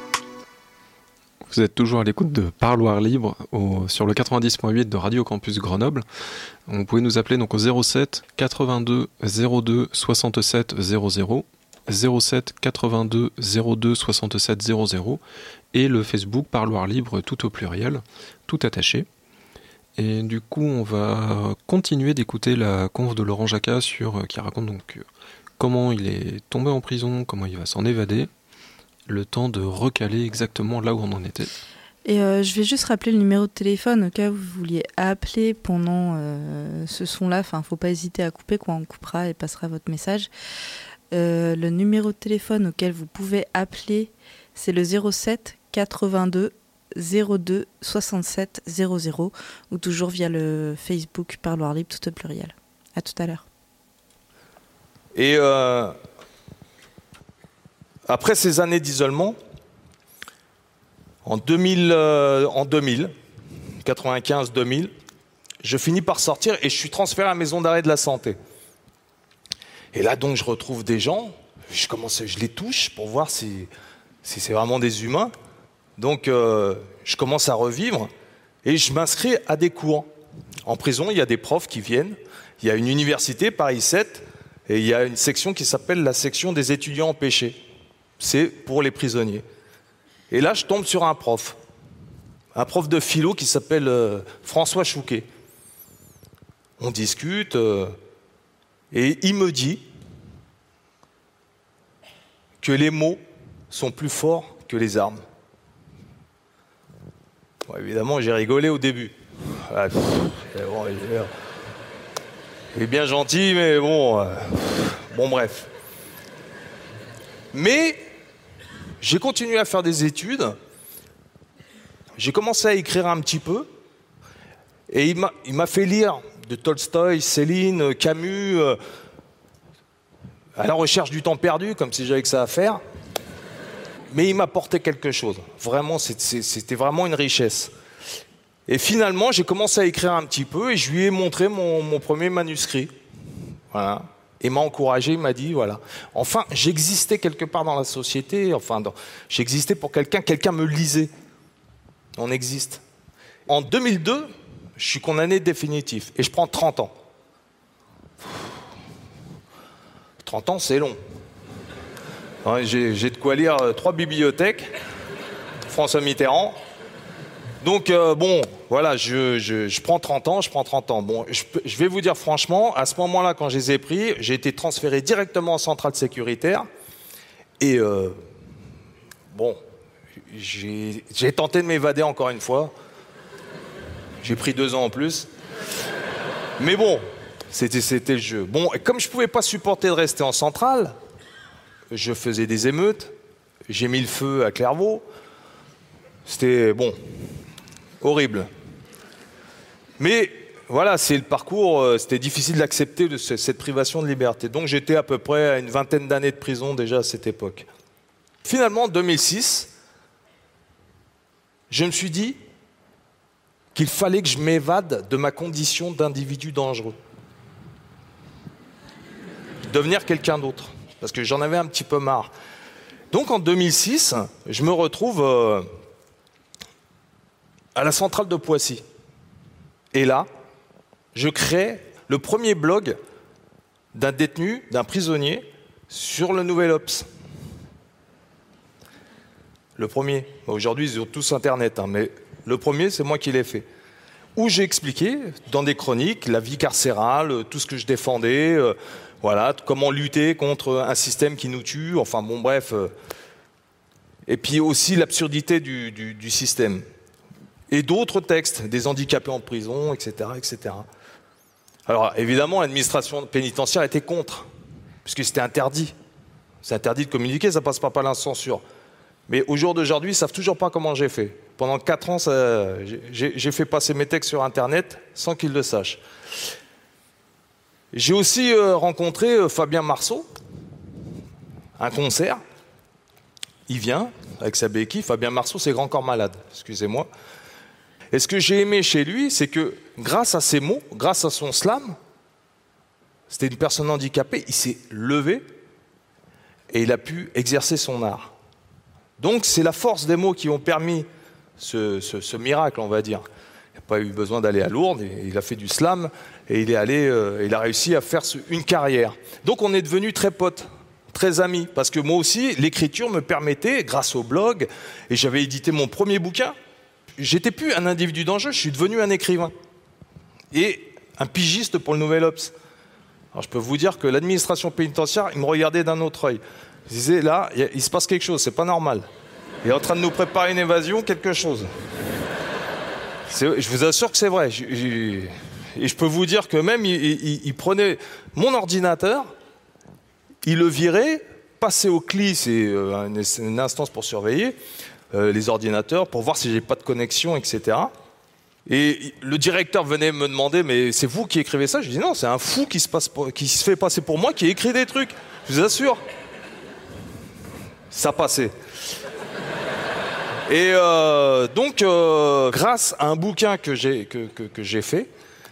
Vous êtes toujours à l'écoute de Parloir Libre sur le 90.8 de Radio Campus Grenoble. Vous pouvez nous appeler donc au 07 82 02 67 00, 07 82 02 67 00 et le Facebook Parloir Libre tout au pluriel, tout attaché. Et du coup, on va continuer d'écouter la conf de Laurent Jacquat qui raconte donc comment il est tombé en prison, comment il va s'en évader, le temps de recaler exactement là où on en était. Et je vais juste rappeler le numéro de téléphone au cas où vous vouliez appeler pendant ce son-là. Enfin, faut pas hésiter à couper, quoi. On coupera et passera votre message. Le numéro de téléphone auquel vous pouvez appeler, c'est le 07 82 02 67 00 ou toujours via le Facebook Parloir Libre tout au pluriel. À tout à l'heure. Et après ces années d'isolement, en 2000, 95-2000, je finis par sortir et je suis transféré à la maison d'arrêt de la santé. Et là donc je retrouve des gens, je les touche pour voir si c'est vraiment des humains. Donc je commence à revivre et je m'inscris à des cours. En prison, il y a des profs qui viennent, il y a une université, Paris 7, et il y a une section qui s'appelle la section des étudiants empêchés. C'est pour les prisonniers. Et là, je tombe sur un prof de philo qui s'appelle François Chouquet. On discute et il me dit que les mots sont plus forts que les armes. Bon, évidemment, j'ai rigolé au début. Il est bien gentil, mais bon, bref. Mais j'ai continué à faire des études, j'ai commencé à écrire un petit peu, et il m'a fait lire de Tolstoï, Céline, Camus, à la recherche du temps perdu, comme si j'avais que ça à faire. Mais il m'apportait quelque chose. Vraiment, c'était vraiment une richesse. Et finalement, j'ai commencé à écrire un petit peu, et je lui ai montré mon premier manuscrit. Voilà. Et m'a encouragé, il m'a dit, voilà. Enfin, j'existais quelque part dans la société, j'existais pour quelqu'un me lisait. On existe. En 2002, je suis condamné définitif, et je prends 30 ans. 30 ans, c'est long. J'ai de quoi lire 3 bibliothèques, François Mitterrand. Donc, voilà, je prends 30 ans. Bon, je vais vous dire franchement, à ce moment-là, quand je les ai pris, j'ai été transféré directement en centrale sécuritaire. Et, j'ai tenté de m'évader encore une fois. J'ai pris 2 ans en plus. Mais bon, c'était le jeu. Bon, et comme je ne pouvais pas supporter de rester en centrale, je faisais des émeutes. J'ai mis le feu à Clairvaux. C'était, horrible. Mais voilà, c'est le parcours, c'était difficile d'accepter cette privation de liberté. Donc j'étais à peu près à une 20aine d'années de prison déjà à cette époque. Finalement, en 2006, je me suis dit qu'il fallait que je m'évade de ma condition d'individu dangereux. Devenir quelqu'un d'autre, parce que j'en avais un petit peu marre. Donc en 2006, je me retrouve à la centrale de Poissy. Et là, je crée le premier blog d'un détenu, d'un prisonnier, sur le Nouvel Obs. Le premier. Aujourd'hui, ils ont tous Internet, mais le premier, c'est moi qui l'ai fait. Où j'ai expliqué, dans des chroniques, la vie carcérale, tout ce que je défendais, voilà, comment lutter contre un système qui nous tue, enfin bon, bref. Et puis aussi l'absurdité du système. Et d'autres textes, des handicapés en prison, etc., etc. Alors évidemment, l'administration pénitentiaire était contre, puisque c'était interdit. C'est interdit de communiquer, ça passe pas la censure. Mais au jour d'aujourd'hui, ils ne savent toujours pas comment j'ai fait. Pendant 4 ans, j'ai fait passer mes textes sur Internet sans qu'ils le sachent. J'ai aussi rencontré Fabien Marceau, un concert. Il vient avec sa béquille. Fabien Marceau, c'est Grand Corps Malade, excusez-moi. Et ce que j'ai aimé chez lui, c'est que grâce à ses mots, grâce à son slam, c'était une personne handicapée, il s'est levé et il a pu exercer son art. Donc c'est la force des mots qui ont permis ce miracle, on va dire. Il n'a pas eu besoin d'aller à Lourdes, il a fait du slam et il a réussi à faire une carrière. Donc on est devenus très potes, très amis, parce que moi aussi, l'écriture me permettait, grâce au blog, et j'avais édité mon premier bouquin, j'étais plus un individu dangereux, je suis devenu un écrivain. Et un pigiste pour le Nouvel Obs. Alors je peux vous dire que l'administration pénitentiaire, il me regardait d'un autre œil. Ils disaient, là, il se passe quelque chose, c'est pas normal. Il est en train de nous préparer une évasion, quelque chose. Je vous assure que c'est vrai. Et je peux vous dire que même, il prenait mon ordinateur, il le virait, passait au CLI, c'est une instance pour surveiller les ordinateurs, pour voir si j'ai pas de connexion, etc. Et le directeur venait me demander, mais c'est vous qui écrivez ça? Je dis non, c'est un fou qui se fait passer pour moi, qui écrit des trucs. Je vous assure. Ça passait. Et donc, grâce à un bouquin que j'ai fait,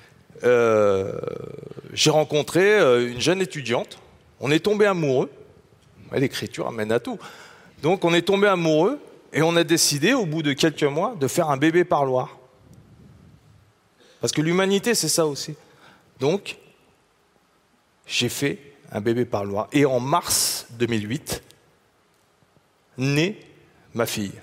j'ai rencontré une jeune étudiante. On est tombé amoureux. L'écriture amène à tout. Donc, on est tombé amoureux et on a décidé, au bout de quelques mois, de faire un bébé parloir. Parce que l'humanité, c'est ça aussi. Donc, j'ai fait un bébé parloir. Et en mars 2008, naît ma fille.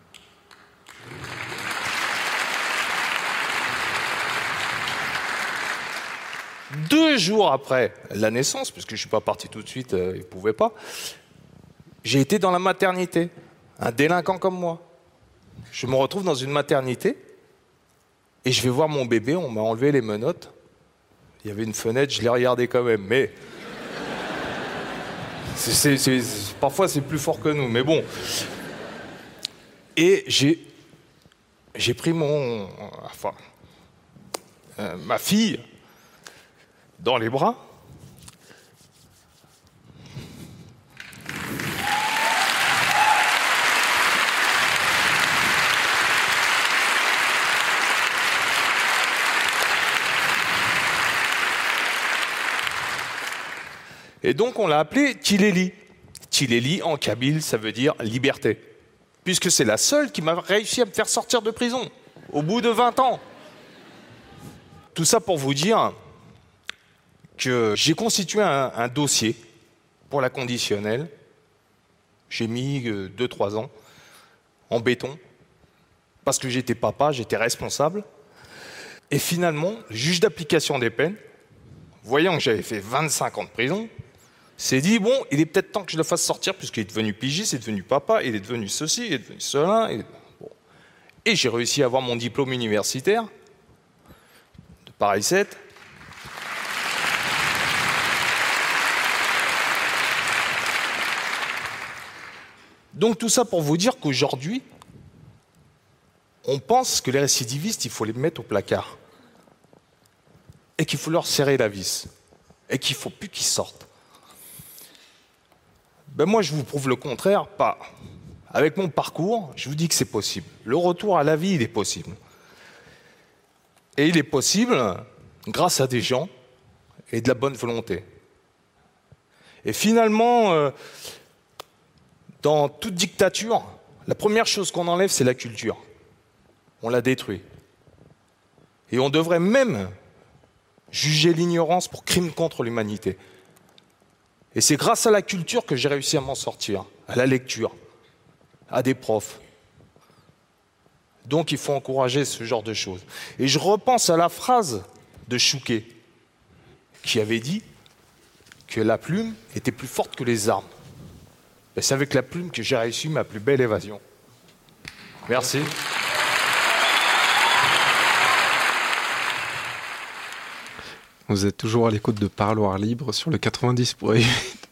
Deux jours après la naissance, puisque je ne suis pas parti tout de suite, il ne pouvait pas, j'ai été dans la maternité. Un délinquant comme moi. Je me retrouve dans une maternité et je vais voir mon bébé, on m'a enlevé les menottes. Il y avait une fenêtre, je l'ai regardé quand même, mais... parfois c'est plus fort que nous, mais bon. Et j'ai pris ma fille dans les bras. Et donc on l'a appelée Tileli. Tileli en kabyle, ça veut dire liberté. Puisque c'est la seule qui m'a réussi à me faire sortir de prison, au bout de 20 ans. Tout ça pour vous dire que j'ai constitué un dossier pour la conditionnelle. J'ai mis 2-3 ans en béton, parce que j'étais papa, j'étais responsable. Et finalement, le juge d'application des peines, voyant que j'avais fait 25 ans de prison, s'est dit, bon, il est peut-être temps que je le fasse sortir, puisqu'il est devenu pigiste, il est devenu papa, il est devenu ceci, il est devenu cela. Et j'ai réussi à avoir mon diplôme universitaire de Paris 7. Donc tout ça pour vous dire qu'aujourd'hui, on pense que les récidivistes, il faut les mettre au placard. Et qu'il faut leur serrer la vis. Et qu'il ne faut plus qu'ils sortent. Ben moi, je vous prouve le contraire, pas. Avec mon parcours, je vous dis que c'est possible. Le retour à la vie, il est possible. Et il est possible grâce à des gens et de la bonne volonté. Et finalement, dans toute dictature, la première chose qu'on enlève, c'est la culture. On la détruit. Et on devrait même juger l'ignorance pour crime contre l'humanité. Et c'est grâce à la culture que j'ai réussi à m'en sortir, à la lecture, à des profs. Donc il faut encourager ce genre de choses. Et je repense à la phrase de Chouquet, qui avait dit que la plume était plus forte que les armes. Et c'est avec la plume que j'ai réussi ma plus belle évasion. Merci. Vous êtes toujours à l'écoute de Parloir Libre sur le 90.8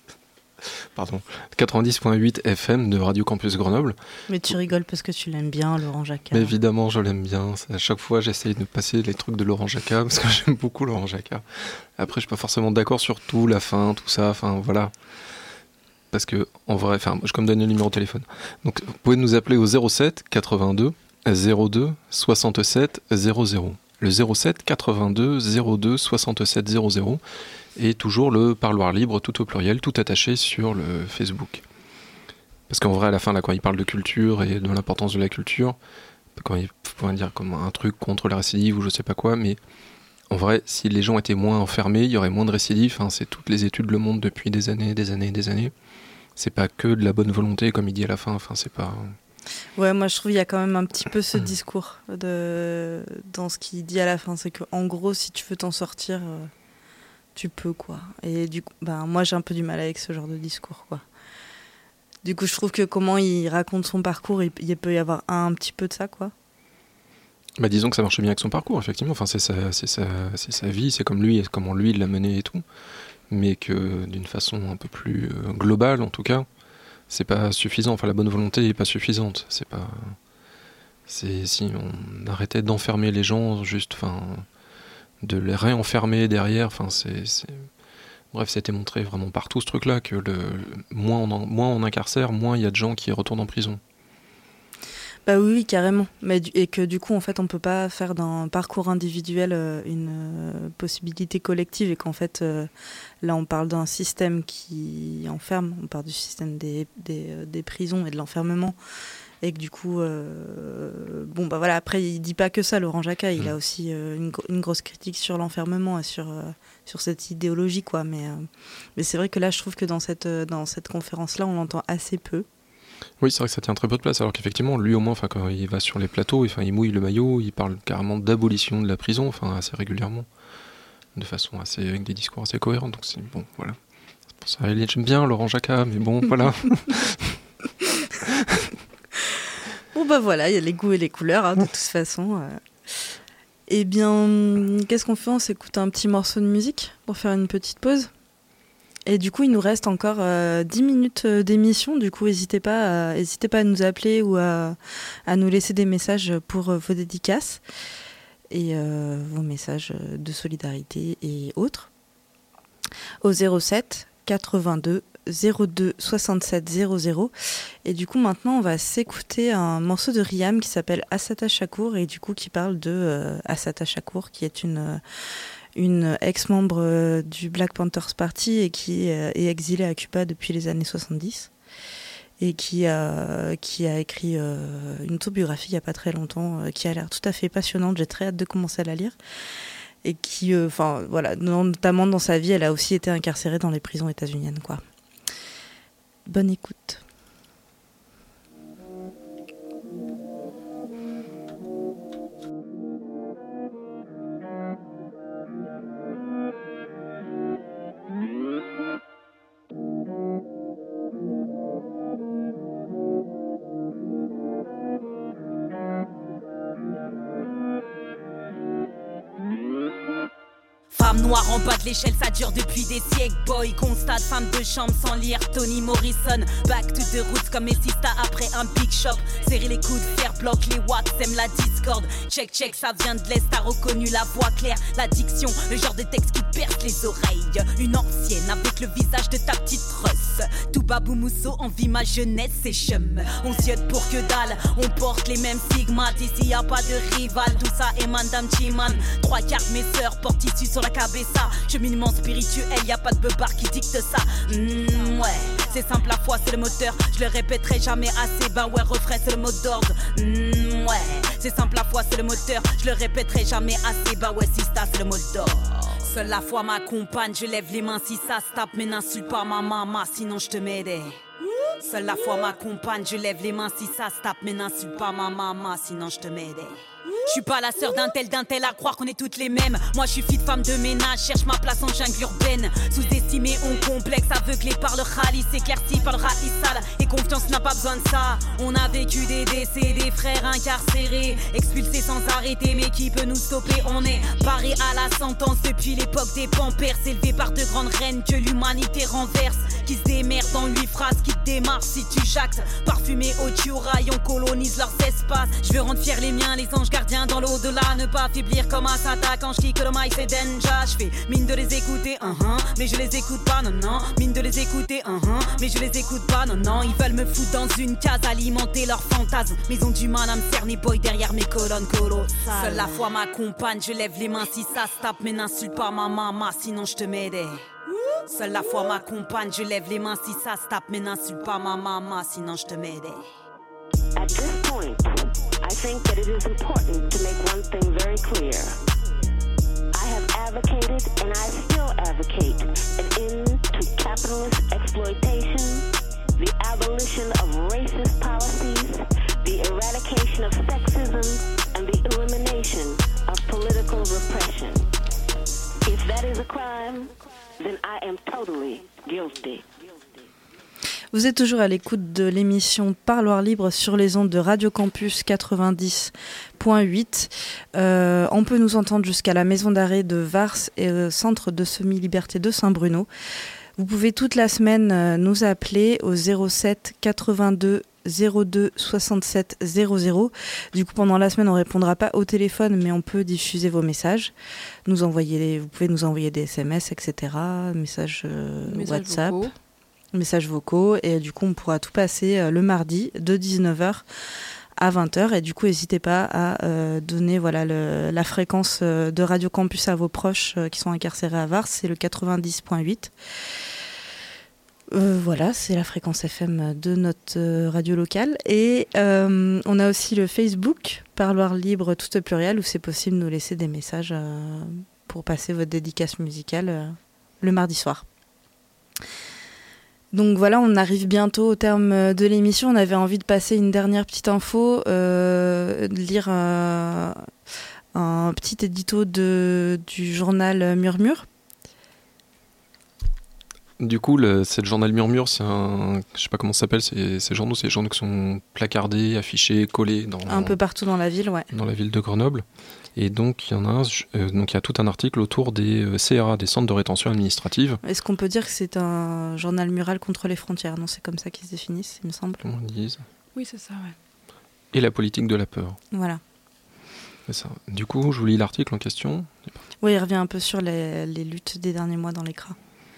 FM de Radio Campus Grenoble. Mais tu rigoles parce que tu l'aimes bien, Laurent Jacquat. Mais évidemment, je l'aime bien. À chaque fois, j'essaye de passer les trucs de Laurent Jacquat parce que j'aime beaucoup Laurent Jacquat. Après, je suis pas forcément d'accord sur tout, la fin, tout ça, enfin voilà. Parce que, en vrai, je comme donner le numéro de téléphone. Donc, vous pouvez nous appeler au 07 82 02 67 00. Le 07 82 02 67 00 et toujours le Parloir Libre tout au pluriel, tout attaché sur le Facebook. Parce qu'en vrai, à la fin, là, quand il parle de culture et de l'importance de la culture, comme un truc contre la récidive ou je sais pas quoi, mais en vrai, si les gens étaient moins enfermés, il y aurait moins de récidives. Enfin, c'est toutes les études le montrent depuis des années. C'est pas que de la bonne volonté, comme il dit à la fin. Enfin, c'est pas... Ouais, moi je trouve qu'il y a quand même un petit peu ce discours dans ce qu'il dit à la fin. C'est qu'en gros, si tu veux t'en sortir, tu peux, quoi. Et du coup, moi j'ai un peu du mal avec ce genre de discours, quoi. Du coup, je trouve que comment il raconte son parcours, il peut y avoir un petit peu de ça, quoi. Disons que ça marche bien avec son parcours, effectivement. Enfin, c'est sa vie, c'est comme lui, et comment lui il l'a mené et tout. Mais que d'une façon un peu plus globale, en tout cas, c'est pas suffisant. Enfin, la bonne volonté est pas suffisante. Si on arrêtait d'enfermer les gens, juste, de les réenfermer derrière, bref, ça a été montré vraiment partout ce truc-là, que moins on incarcère, moins il y a de gens qui retournent en prison. Oui, carrément. Et que du coup, en fait, on peut pas faire d'un parcours individuel une possibilité collective, et qu'en fait, là, on parle d'un système qui enferme, on parle du système des prisons et de l'enfermement, et que du coup, voilà, après, il dit pas que ça, Laurent Jacquat, il a aussi une grosse critique sur l'enfermement et sur cette idéologie, quoi. Mais c'est vrai que là, je trouve que dans cette conférence-là, on l'entend assez peu. Oui, c'est vrai que ça tient très peu de place, alors qu'effectivement, lui au moins, quand il va sur les plateaux, il mouille le maillot, il parle carrément d'abolition de la prison, assez régulièrement, de façon avec des discours assez cohérents. Donc c'est bon, voilà. C'est pour ça, j'aime bien Laurent Jacquat, mais bon, voilà. Voilà, il y a les goûts et les couleurs, de toute façon. Eh bien, qu'est-ce qu'on fait ? On s'écoute un petit morceau de musique pour faire une petite pause. Et du coup, il nous reste encore 10 minutes d'émission. Du coup, n'hésitez pas à nous appeler ou à nous laisser des messages pour vos dédicaces et vos messages de solidarité et autres. Au 07 82 02 67 00. Et du coup, maintenant, on va s'écouter un morceau de Riam qui s'appelle Assata Shakur, et du coup, qui parle de Assata Shakur, qui est une ex-membre du Black Panthers Party et qui est exilée à Cuba depuis les années 70, et qui a écrit une autobiographie il n'y a pas très longtemps, qui a l'air tout à fait passionnante. J'ai très hâte de commencer à la lire, et qui, notamment dans sa vie, elle a aussi été incarcérée dans les prisons états-uniennes, quoi. Bonne écoute. Femme noire en bas de l'échelle, ça dure depuis des siècles. Boy, constate, femme de chambre sans lire Toni Morrison. Back to the roots comme Messista après un big shop. Serrer les coudes, faire bloc, les watts, sème la discorde. Check, ça vient de l'Est, t'as reconnu la voix claire. L'addiction, le genre de texte qui perce les oreilles. Une ancienne avec le visage de ta petite russe. Tout babou mousseau, envie ma jeunesse, c'est chum. On ziote pour que dalle, on porte les mêmes stigmates. Ici y a pas de rival, tout ça est Madame Chiman. 3/4 mes sœurs portent issu sur la cabessa. Cheminement spirituel, y a pas de beubard qui dicte ça. Ouais, c'est simple, la foi c'est le moteur. Je le répéterai jamais assez, ouais, refrain c'est le mot d'ordre. Ouais, c'est simple, la foi c'est le moteur. Je le répéterai jamais assez, ouais, sista c'est le mot d'ordre. Seule la foi m'accompagne, je lève les mains si ça se tape, mais n'insulte pas ma maman, sinon je te m'aidais. Seule la foi m'accompagne, je lève les mains si ça se tape, mais n'insulte pas ma maman, sinon je te m'aidais. Je suis pas la sœur d'un tel à croire qu'on est toutes les mêmes. Moi je suis fille de femme de ménage, cherche ma place en jungle urbaine. Sous-estimé, on complexe, aveuglé par le khalis, éclairci par le raïsal. Et confiance n'a pas besoin de ça. On a vécu des décès, des frères incarcérés, expulsés sans arrêter, mais qui peut nous stopper? On est paré à la sentence depuis l'époque des pampers, élevé par de grandes reines que l'humanité renverse. Qui se démerdent en 8 phrases, qui te démarrent si tu jactes. Parfumé au Tiuraï, on colonise leurs espaces. Je veux rendre fiers les miens, les anges gardiens dans l'au-delà. Ne pas faiblir comme un Santa quand je kick le mic, c'est danger. Je fais mine de les écouter, mais je les écoute pas, non. Mine de les écouter, mais je les écoute pas, non. Ils veulent me foutre dans une case, alimenter leurs fantasmes. Mais ils ont du mal à me cerner, boy, derrière mes colonnes colossales. Seule la foi m'accompagne, je lève les mains si ça se tape, mais n'insulte pas ma maman, sinon je te m'aidais. Seule la foi m'accompagne, je lève les mains si ça se tape, mais n'insulte pas ma maman, sinon je te m'aidais. At this point, I think that it is important to make one thing very clear. I have advocated and I still advocate an end to capitalist exploitation, the abolition of racist policies, the eradication of sexism, and the elimination of political repression. If that is a crime, then I am totally guilty. Vous êtes toujours à l'écoute de l'émission Parloir libre sur les ondes de Radio Campus 90.8. On peut nous entendre jusqu'à la maison d'arrêt de Vars et au centre de semi-liberté de Saint-Bruno. Vous pouvez toute la semaine nous appeler au 07 82 02 67 00. Du coup, pendant la semaine, on ne répondra pas au téléphone, mais on peut diffuser vos messages. Vous pouvez nous envoyer des SMS, etc., messages WhatsApp. Messages vocaux, et du coup on pourra tout passer le mardi de 19h à 20h, et du coup n'hésitez pas à donner la fréquence de Radio Campus à vos proches qui sont incarcérés à Vars, c'est le 90.8. Voilà, c'est la fréquence FM de notre radio locale, et on a aussi le Facebook Parloir libre tout au pluriel, où c'est possible de nous laisser des messages pour passer votre dédicace musicale le mardi soir. Donc voilà, on arrive bientôt au terme de l'émission. On avait envie de passer une dernière petite info, de lire un petit édito du journal Murmure. Du coup, c'est le journal Murmure, je sais pas comment ça s'appelle, ces journaux qui sont placardés, affichés, collés un peu partout dans la ville, ouais. Dans la ville de Grenoble. Et donc il y en a donc il y a tout un article autour des CRA, des centres de rétention administrative. Est-ce qu'on peut dire que c'est un journal mural contre les frontières? Non, c'est comme ça qu'ils se définissent, il me semble. Comment ils disent? Oui, c'est ça, ouais. Et la politique de la peur. Voilà. C'est ça. Du coup, je vous lis l'article en question. Oui, il revient un peu sur les luttes des derniers mois dans les CRA.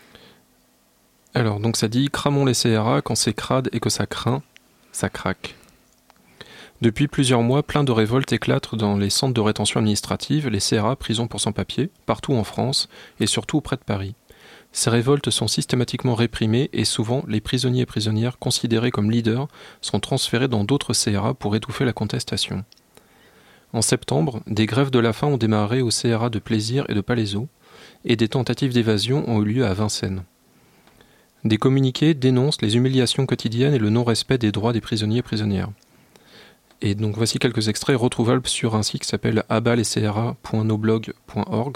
Alors, donc ça dit « Cramons les CRA, quand c'est crade et que ça craint, ça craque ». Depuis plusieurs mois, plein de révoltes éclatent dans les centres de rétention administrative, les CRA, prisons pour sans-papiers, partout en France et surtout près de Paris. Ces révoltes sont systématiquement réprimées et souvent, les prisonniers et prisonnières considérés comme leaders sont transférés dans d'autres CRA pour étouffer la contestation. En septembre, des grèves de la faim ont démarré au CRA de Plaisir et de Palaiseau et des tentatives d'évasion ont eu lieu à Vincennes. Des communiqués dénoncent les humiliations quotidiennes et le non-respect des droits des prisonniers et prisonnières. Et donc voici quelques extraits retrouvables sur un site qui s'appelle abatlescra.noblog.org.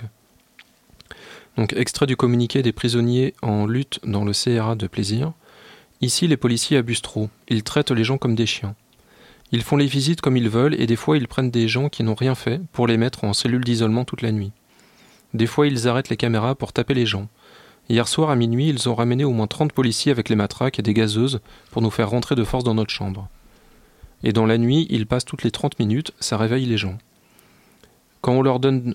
Donc extrait du communiqué des prisonniers en lutte dans le CRA de Plaisir. Ici, les policiers abusent trop. Ils traitent les gens comme des chiens. Ils font les visites comme ils veulent et des fois ils prennent des gens qui n'ont rien fait pour les mettre en cellule d'isolement toute la nuit. Des fois ils arrêtent les caméras pour taper les gens. Hier soir à minuit, ils ont ramené au moins 30 policiers avec les matraques et des gazeuses pour nous faire rentrer de force dans notre chambre. Et dans la nuit, ils passent toutes les 30 minutes, ça réveille les gens. Quand on leur donne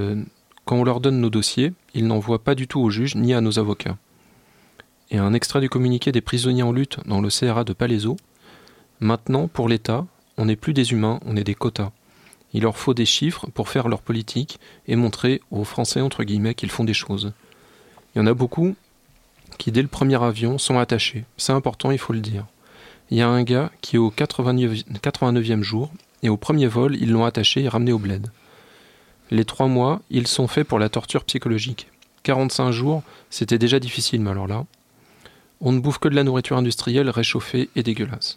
nos dossiers, ils n'envoient pas du tout au juge ni à nos avocats. Et un extrait du communiqué des prisonniers en lutte dans le CRA de Palaiseau. Maintenant, pour l'État, on n'est plus des humains, on est des quotas. Il leur faut des chiffres pour faire leur politique et montrer aux Français, entre guillemets, qu'ils font des choses. Il y en a beaucoup qui, dès le premier avion, sont attachés. C'est important, il faut le dire. Il y a un gars qui est au 89e jour, et au premier vol, ils l'ont attaché et ramené au bled. Les 3 mois, ils sont faits pour la torture psychologique. 45 jours, c'était déjà difficile, mais alors là, on ne bouffe que de la nourriture industrielle réchauffée et dégueulasse.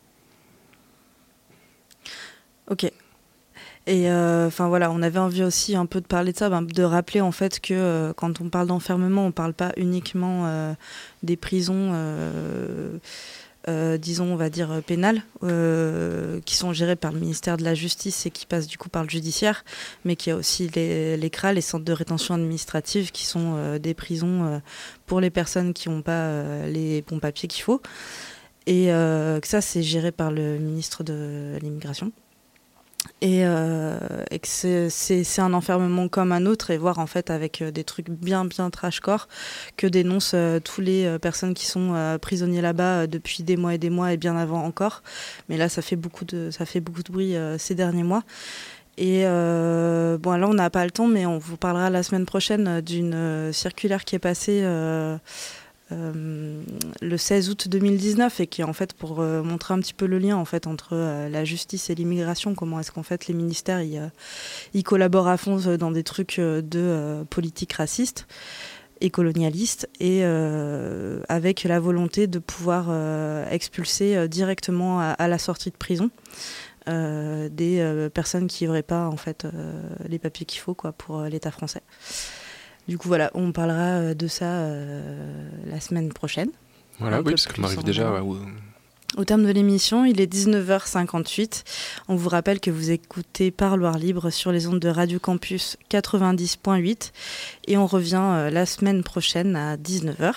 Ok. Et voilà, on avait envie aussi un peu de parler de ça, de rappeler en fait que quand on parle d'enfermement, on ne parle pas uniquement des prisons, disons, on va dire pénales, qui sont gérées par le ministère de la Justice et qui passent du coup par le judiciaire, mais qu'il y a aussi les CRA, les centres de rétention administrative, qui sont des prisons pour les personnes qui n'ont pas les bons papiers qu'il faut. Et que ça, c'est géré par le ministre de l'Immigration. Et que c'est un enfermement comme un autre, et voir en fait avec des trucs bien trashcore que dénoncent tous les personnes qui sont prisonniers là-bas depuis des mois et bien avant encore. Mais là ça fait beaucoup de bruit ces derniers mois. Et bon, là on n'a pas le temps, mais on vous parlera la semaine prochaine d'une circulaire qui est passée le 16 août 2019 et qui est en fait pour montrer un petit peu le lien en fait entre la justice et l'immigration, comment est-ce qu'en fait les ministères ils collaborent à fond dans des trucs de politique raciste et colonialiste et avec la volonté de pouvoir expulser directement à la sortie de prison des personnes qui n'auraient pas en fait les papiers qu'il faut quoi pour l'État français. Du coup, voilà, on parlera de ça la semaine prochaine. Voilà, oui, parce qu'on arrive déjà au terme de l'émission. Il est 19h58. On vous rappelle que vous écoutez Parloir Libre sur les ondes de Radio Campus 90.8. Et on revient la semaine prochaine à 19h.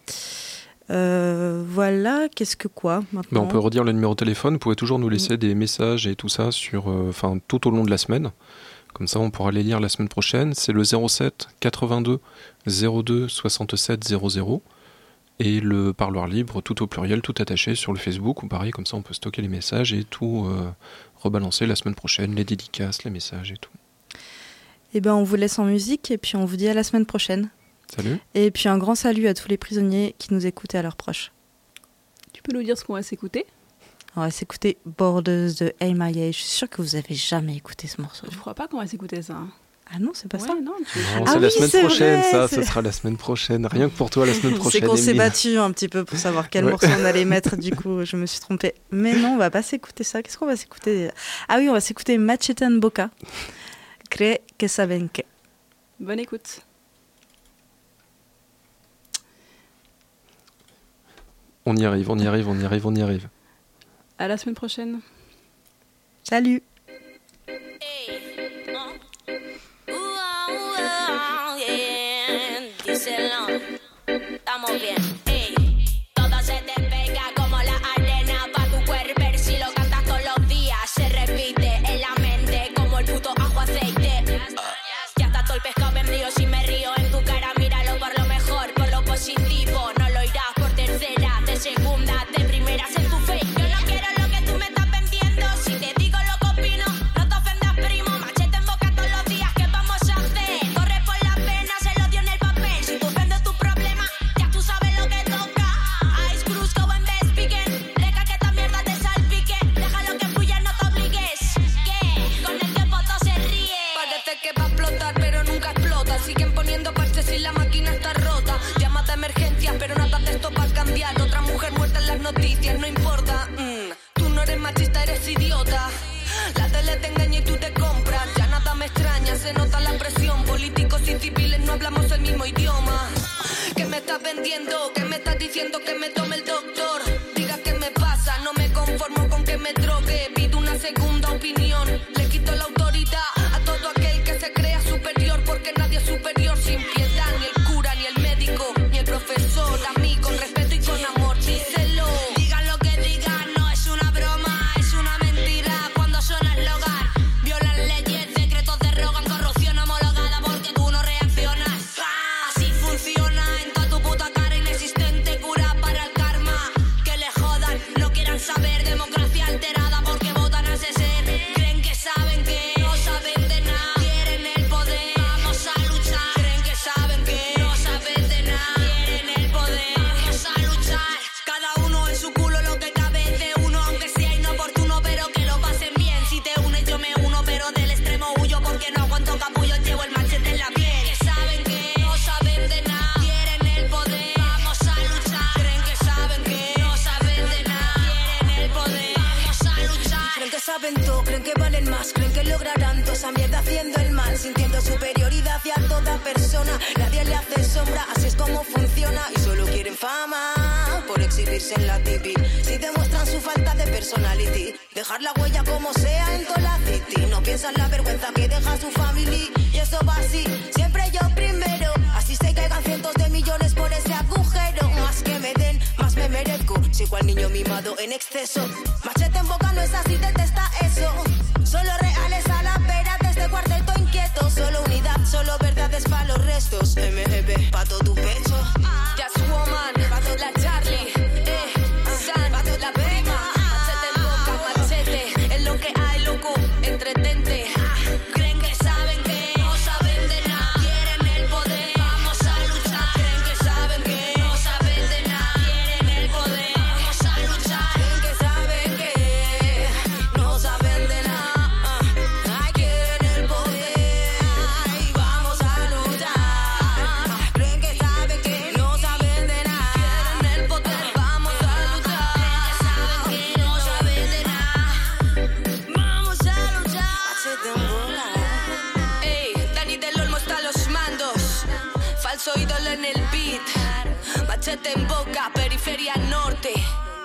Voilà, qu'est-ce que quoi maintenant ? On peut redire le numéro de téléphone. Vous pouvez toujours nous laisser des messages et tout ça tout au long de la semaine. Comme ça, on pourra les lire la semaine prochaine. C'est le 07 82 02 67 00 et le Parloir Libre, tout au pluriel, tout attaché sur le Facebook. Ou pareil, comme ça, on peut stocker les messages et tout rebalancer la semaine prochaine, les dédicaces, les messages et tout. Eh ben, on vous laisse en musique et puis on vous dit à la semaine prochaine. Salut. Et puis un grand salut à tous les prisonniers qui nous écoutent et à leurs proches. Tu peux nous dire ce qu'on va s'écouter ? On va s'écouter Borders de A.M.I.A. Je suis sûre que vous avez jamais écouté ce morceau. Je crois pas qu'on va s'écouter ça. Ah non, c'est pas ça. Non, c'est la semaine prochaine, ça sera la semaine prochaine. Rien que pour toi, la semaine prochaine. C'est qu'on s'est battu un petit peu pour savoir quel morceau on allait mettre, du coup, je me suis trompée. Mais non, on va pas s'écouter ça. Qu'est-ce qu'on va s'écouter ? Ah oui, on va s'écouter Machete en Boca. Cree que saben que. Bonne écoute. On y arrive, on y arrive, on y arrive, on y arrive. À la semaine prochaine. Salut. Estamos bien. Todo se te pega como la arena pa' tu cuerpo. Si lo cantas todos los días, se repite en la mente como el puto ajo aceite. Ya está todo el pescado vendido. Si me río en tu cara, míralo por lo mejor, por lo positivo. No lo irás por tercera, de segunda, de primera, en tu fe. Yo no quiero lo que tú me estás vendiendo. Si te digo lo que opino, no te ofendas, primo. Machete en boca todos los días, ¿qué vamos a hacer? Corre por la pena, se lo dio en el papel. Si tú vendes tu problema, ya tú sabes lo que toca. Ice Cruz, go and best speaking. Deja que esta mierda te salpique. Deja lo que fluya, no te obligues. ¿Qué? Con el tiempo todo se ríe. Parece que va a explotar, pero nunca explota. Siguen poniendo parches y la máquina está rota. Llamas de emergencia, pero nada de esto va a cambiar. Otra mujer muerta en las noticias, no importa. Tú no eres machista, eres idiota. La tele te engaña y tú te compras. Ya nada me extraña, se nota la presión. Políticos y civiles no hablamos el mismo idioma. ¿Qué me estás vendiendo? ¿Qué me estás diciendo que me tome el doctor? Diga qué me pasa, no me conformo con que me drogue. Pido una segunda opinión. Le quito la autoridad a todo aquel que se crea superior, porque nadie es superior sin piedad. Ni el cura, ni el médico, ni el profesor. A mí con respeto y con amor, díselo. Digan lo que digan, no es una broma, es una mentira. Cuando suena el hogar, violan leyes, decretos derrogan corrupción homologada porque tú no reaccionas. Así funciona en toda tu puta cara, inexistente cura para el karma. Que le jodan, no quieran saber, democracia alterada porque votan a ese ser. Creen que saben que no saben de nada, quieren el poder, vamos a luchar. Creen que saben que no saben de nada, quieren el poder, vamos a luchar. Cada uno en su culo lo que cabe de uno, aunque sea inoportuno, pero que lo pasen bien. Si te unes yo me uno, pero del extremo huyo porque no aguanto capullo, llevo el machete en la piel. Que saben que no saben de nada, quieren el poder, vamos a luchar. Creen que saben que no saben de nada, quieren el poder, vamos a luchar. Creen que saben todo, creen que valen más, creen que lograrán toda esa mierda haciendo el mal, sintiendo superioridad hacia toda persona. Nadie le hace sombra, así es como funciona. Y solo quieren fama por exhibirse en la TV. Si demuestran su falta de personality, dejar la huella como sea en toda la city. No piensan la vergüenza que deja su family. Y eso va así, siempre yo primero. Así se caigan cientos de millones por ese agujero. Más que me den, más me merezco. Soy cual niño mimado en exceso. Machete en boca no es así, detesta eso. Solo reales a la vera de este cuarteto inquieto. Solo unidad, solo verdades para los restos. MGB, pa' todo tu pecho. Just woman, pa' toda la Charlie. San, pa' toda la prima. Machete en boca, machete. Es lo que hay, loco, entretente. Creen que saben que no saben de nada, quieren el poder, vamos a luchar. Creen que saben que no saben de falso ídolo en el beat. Machete en boca, periferia norte.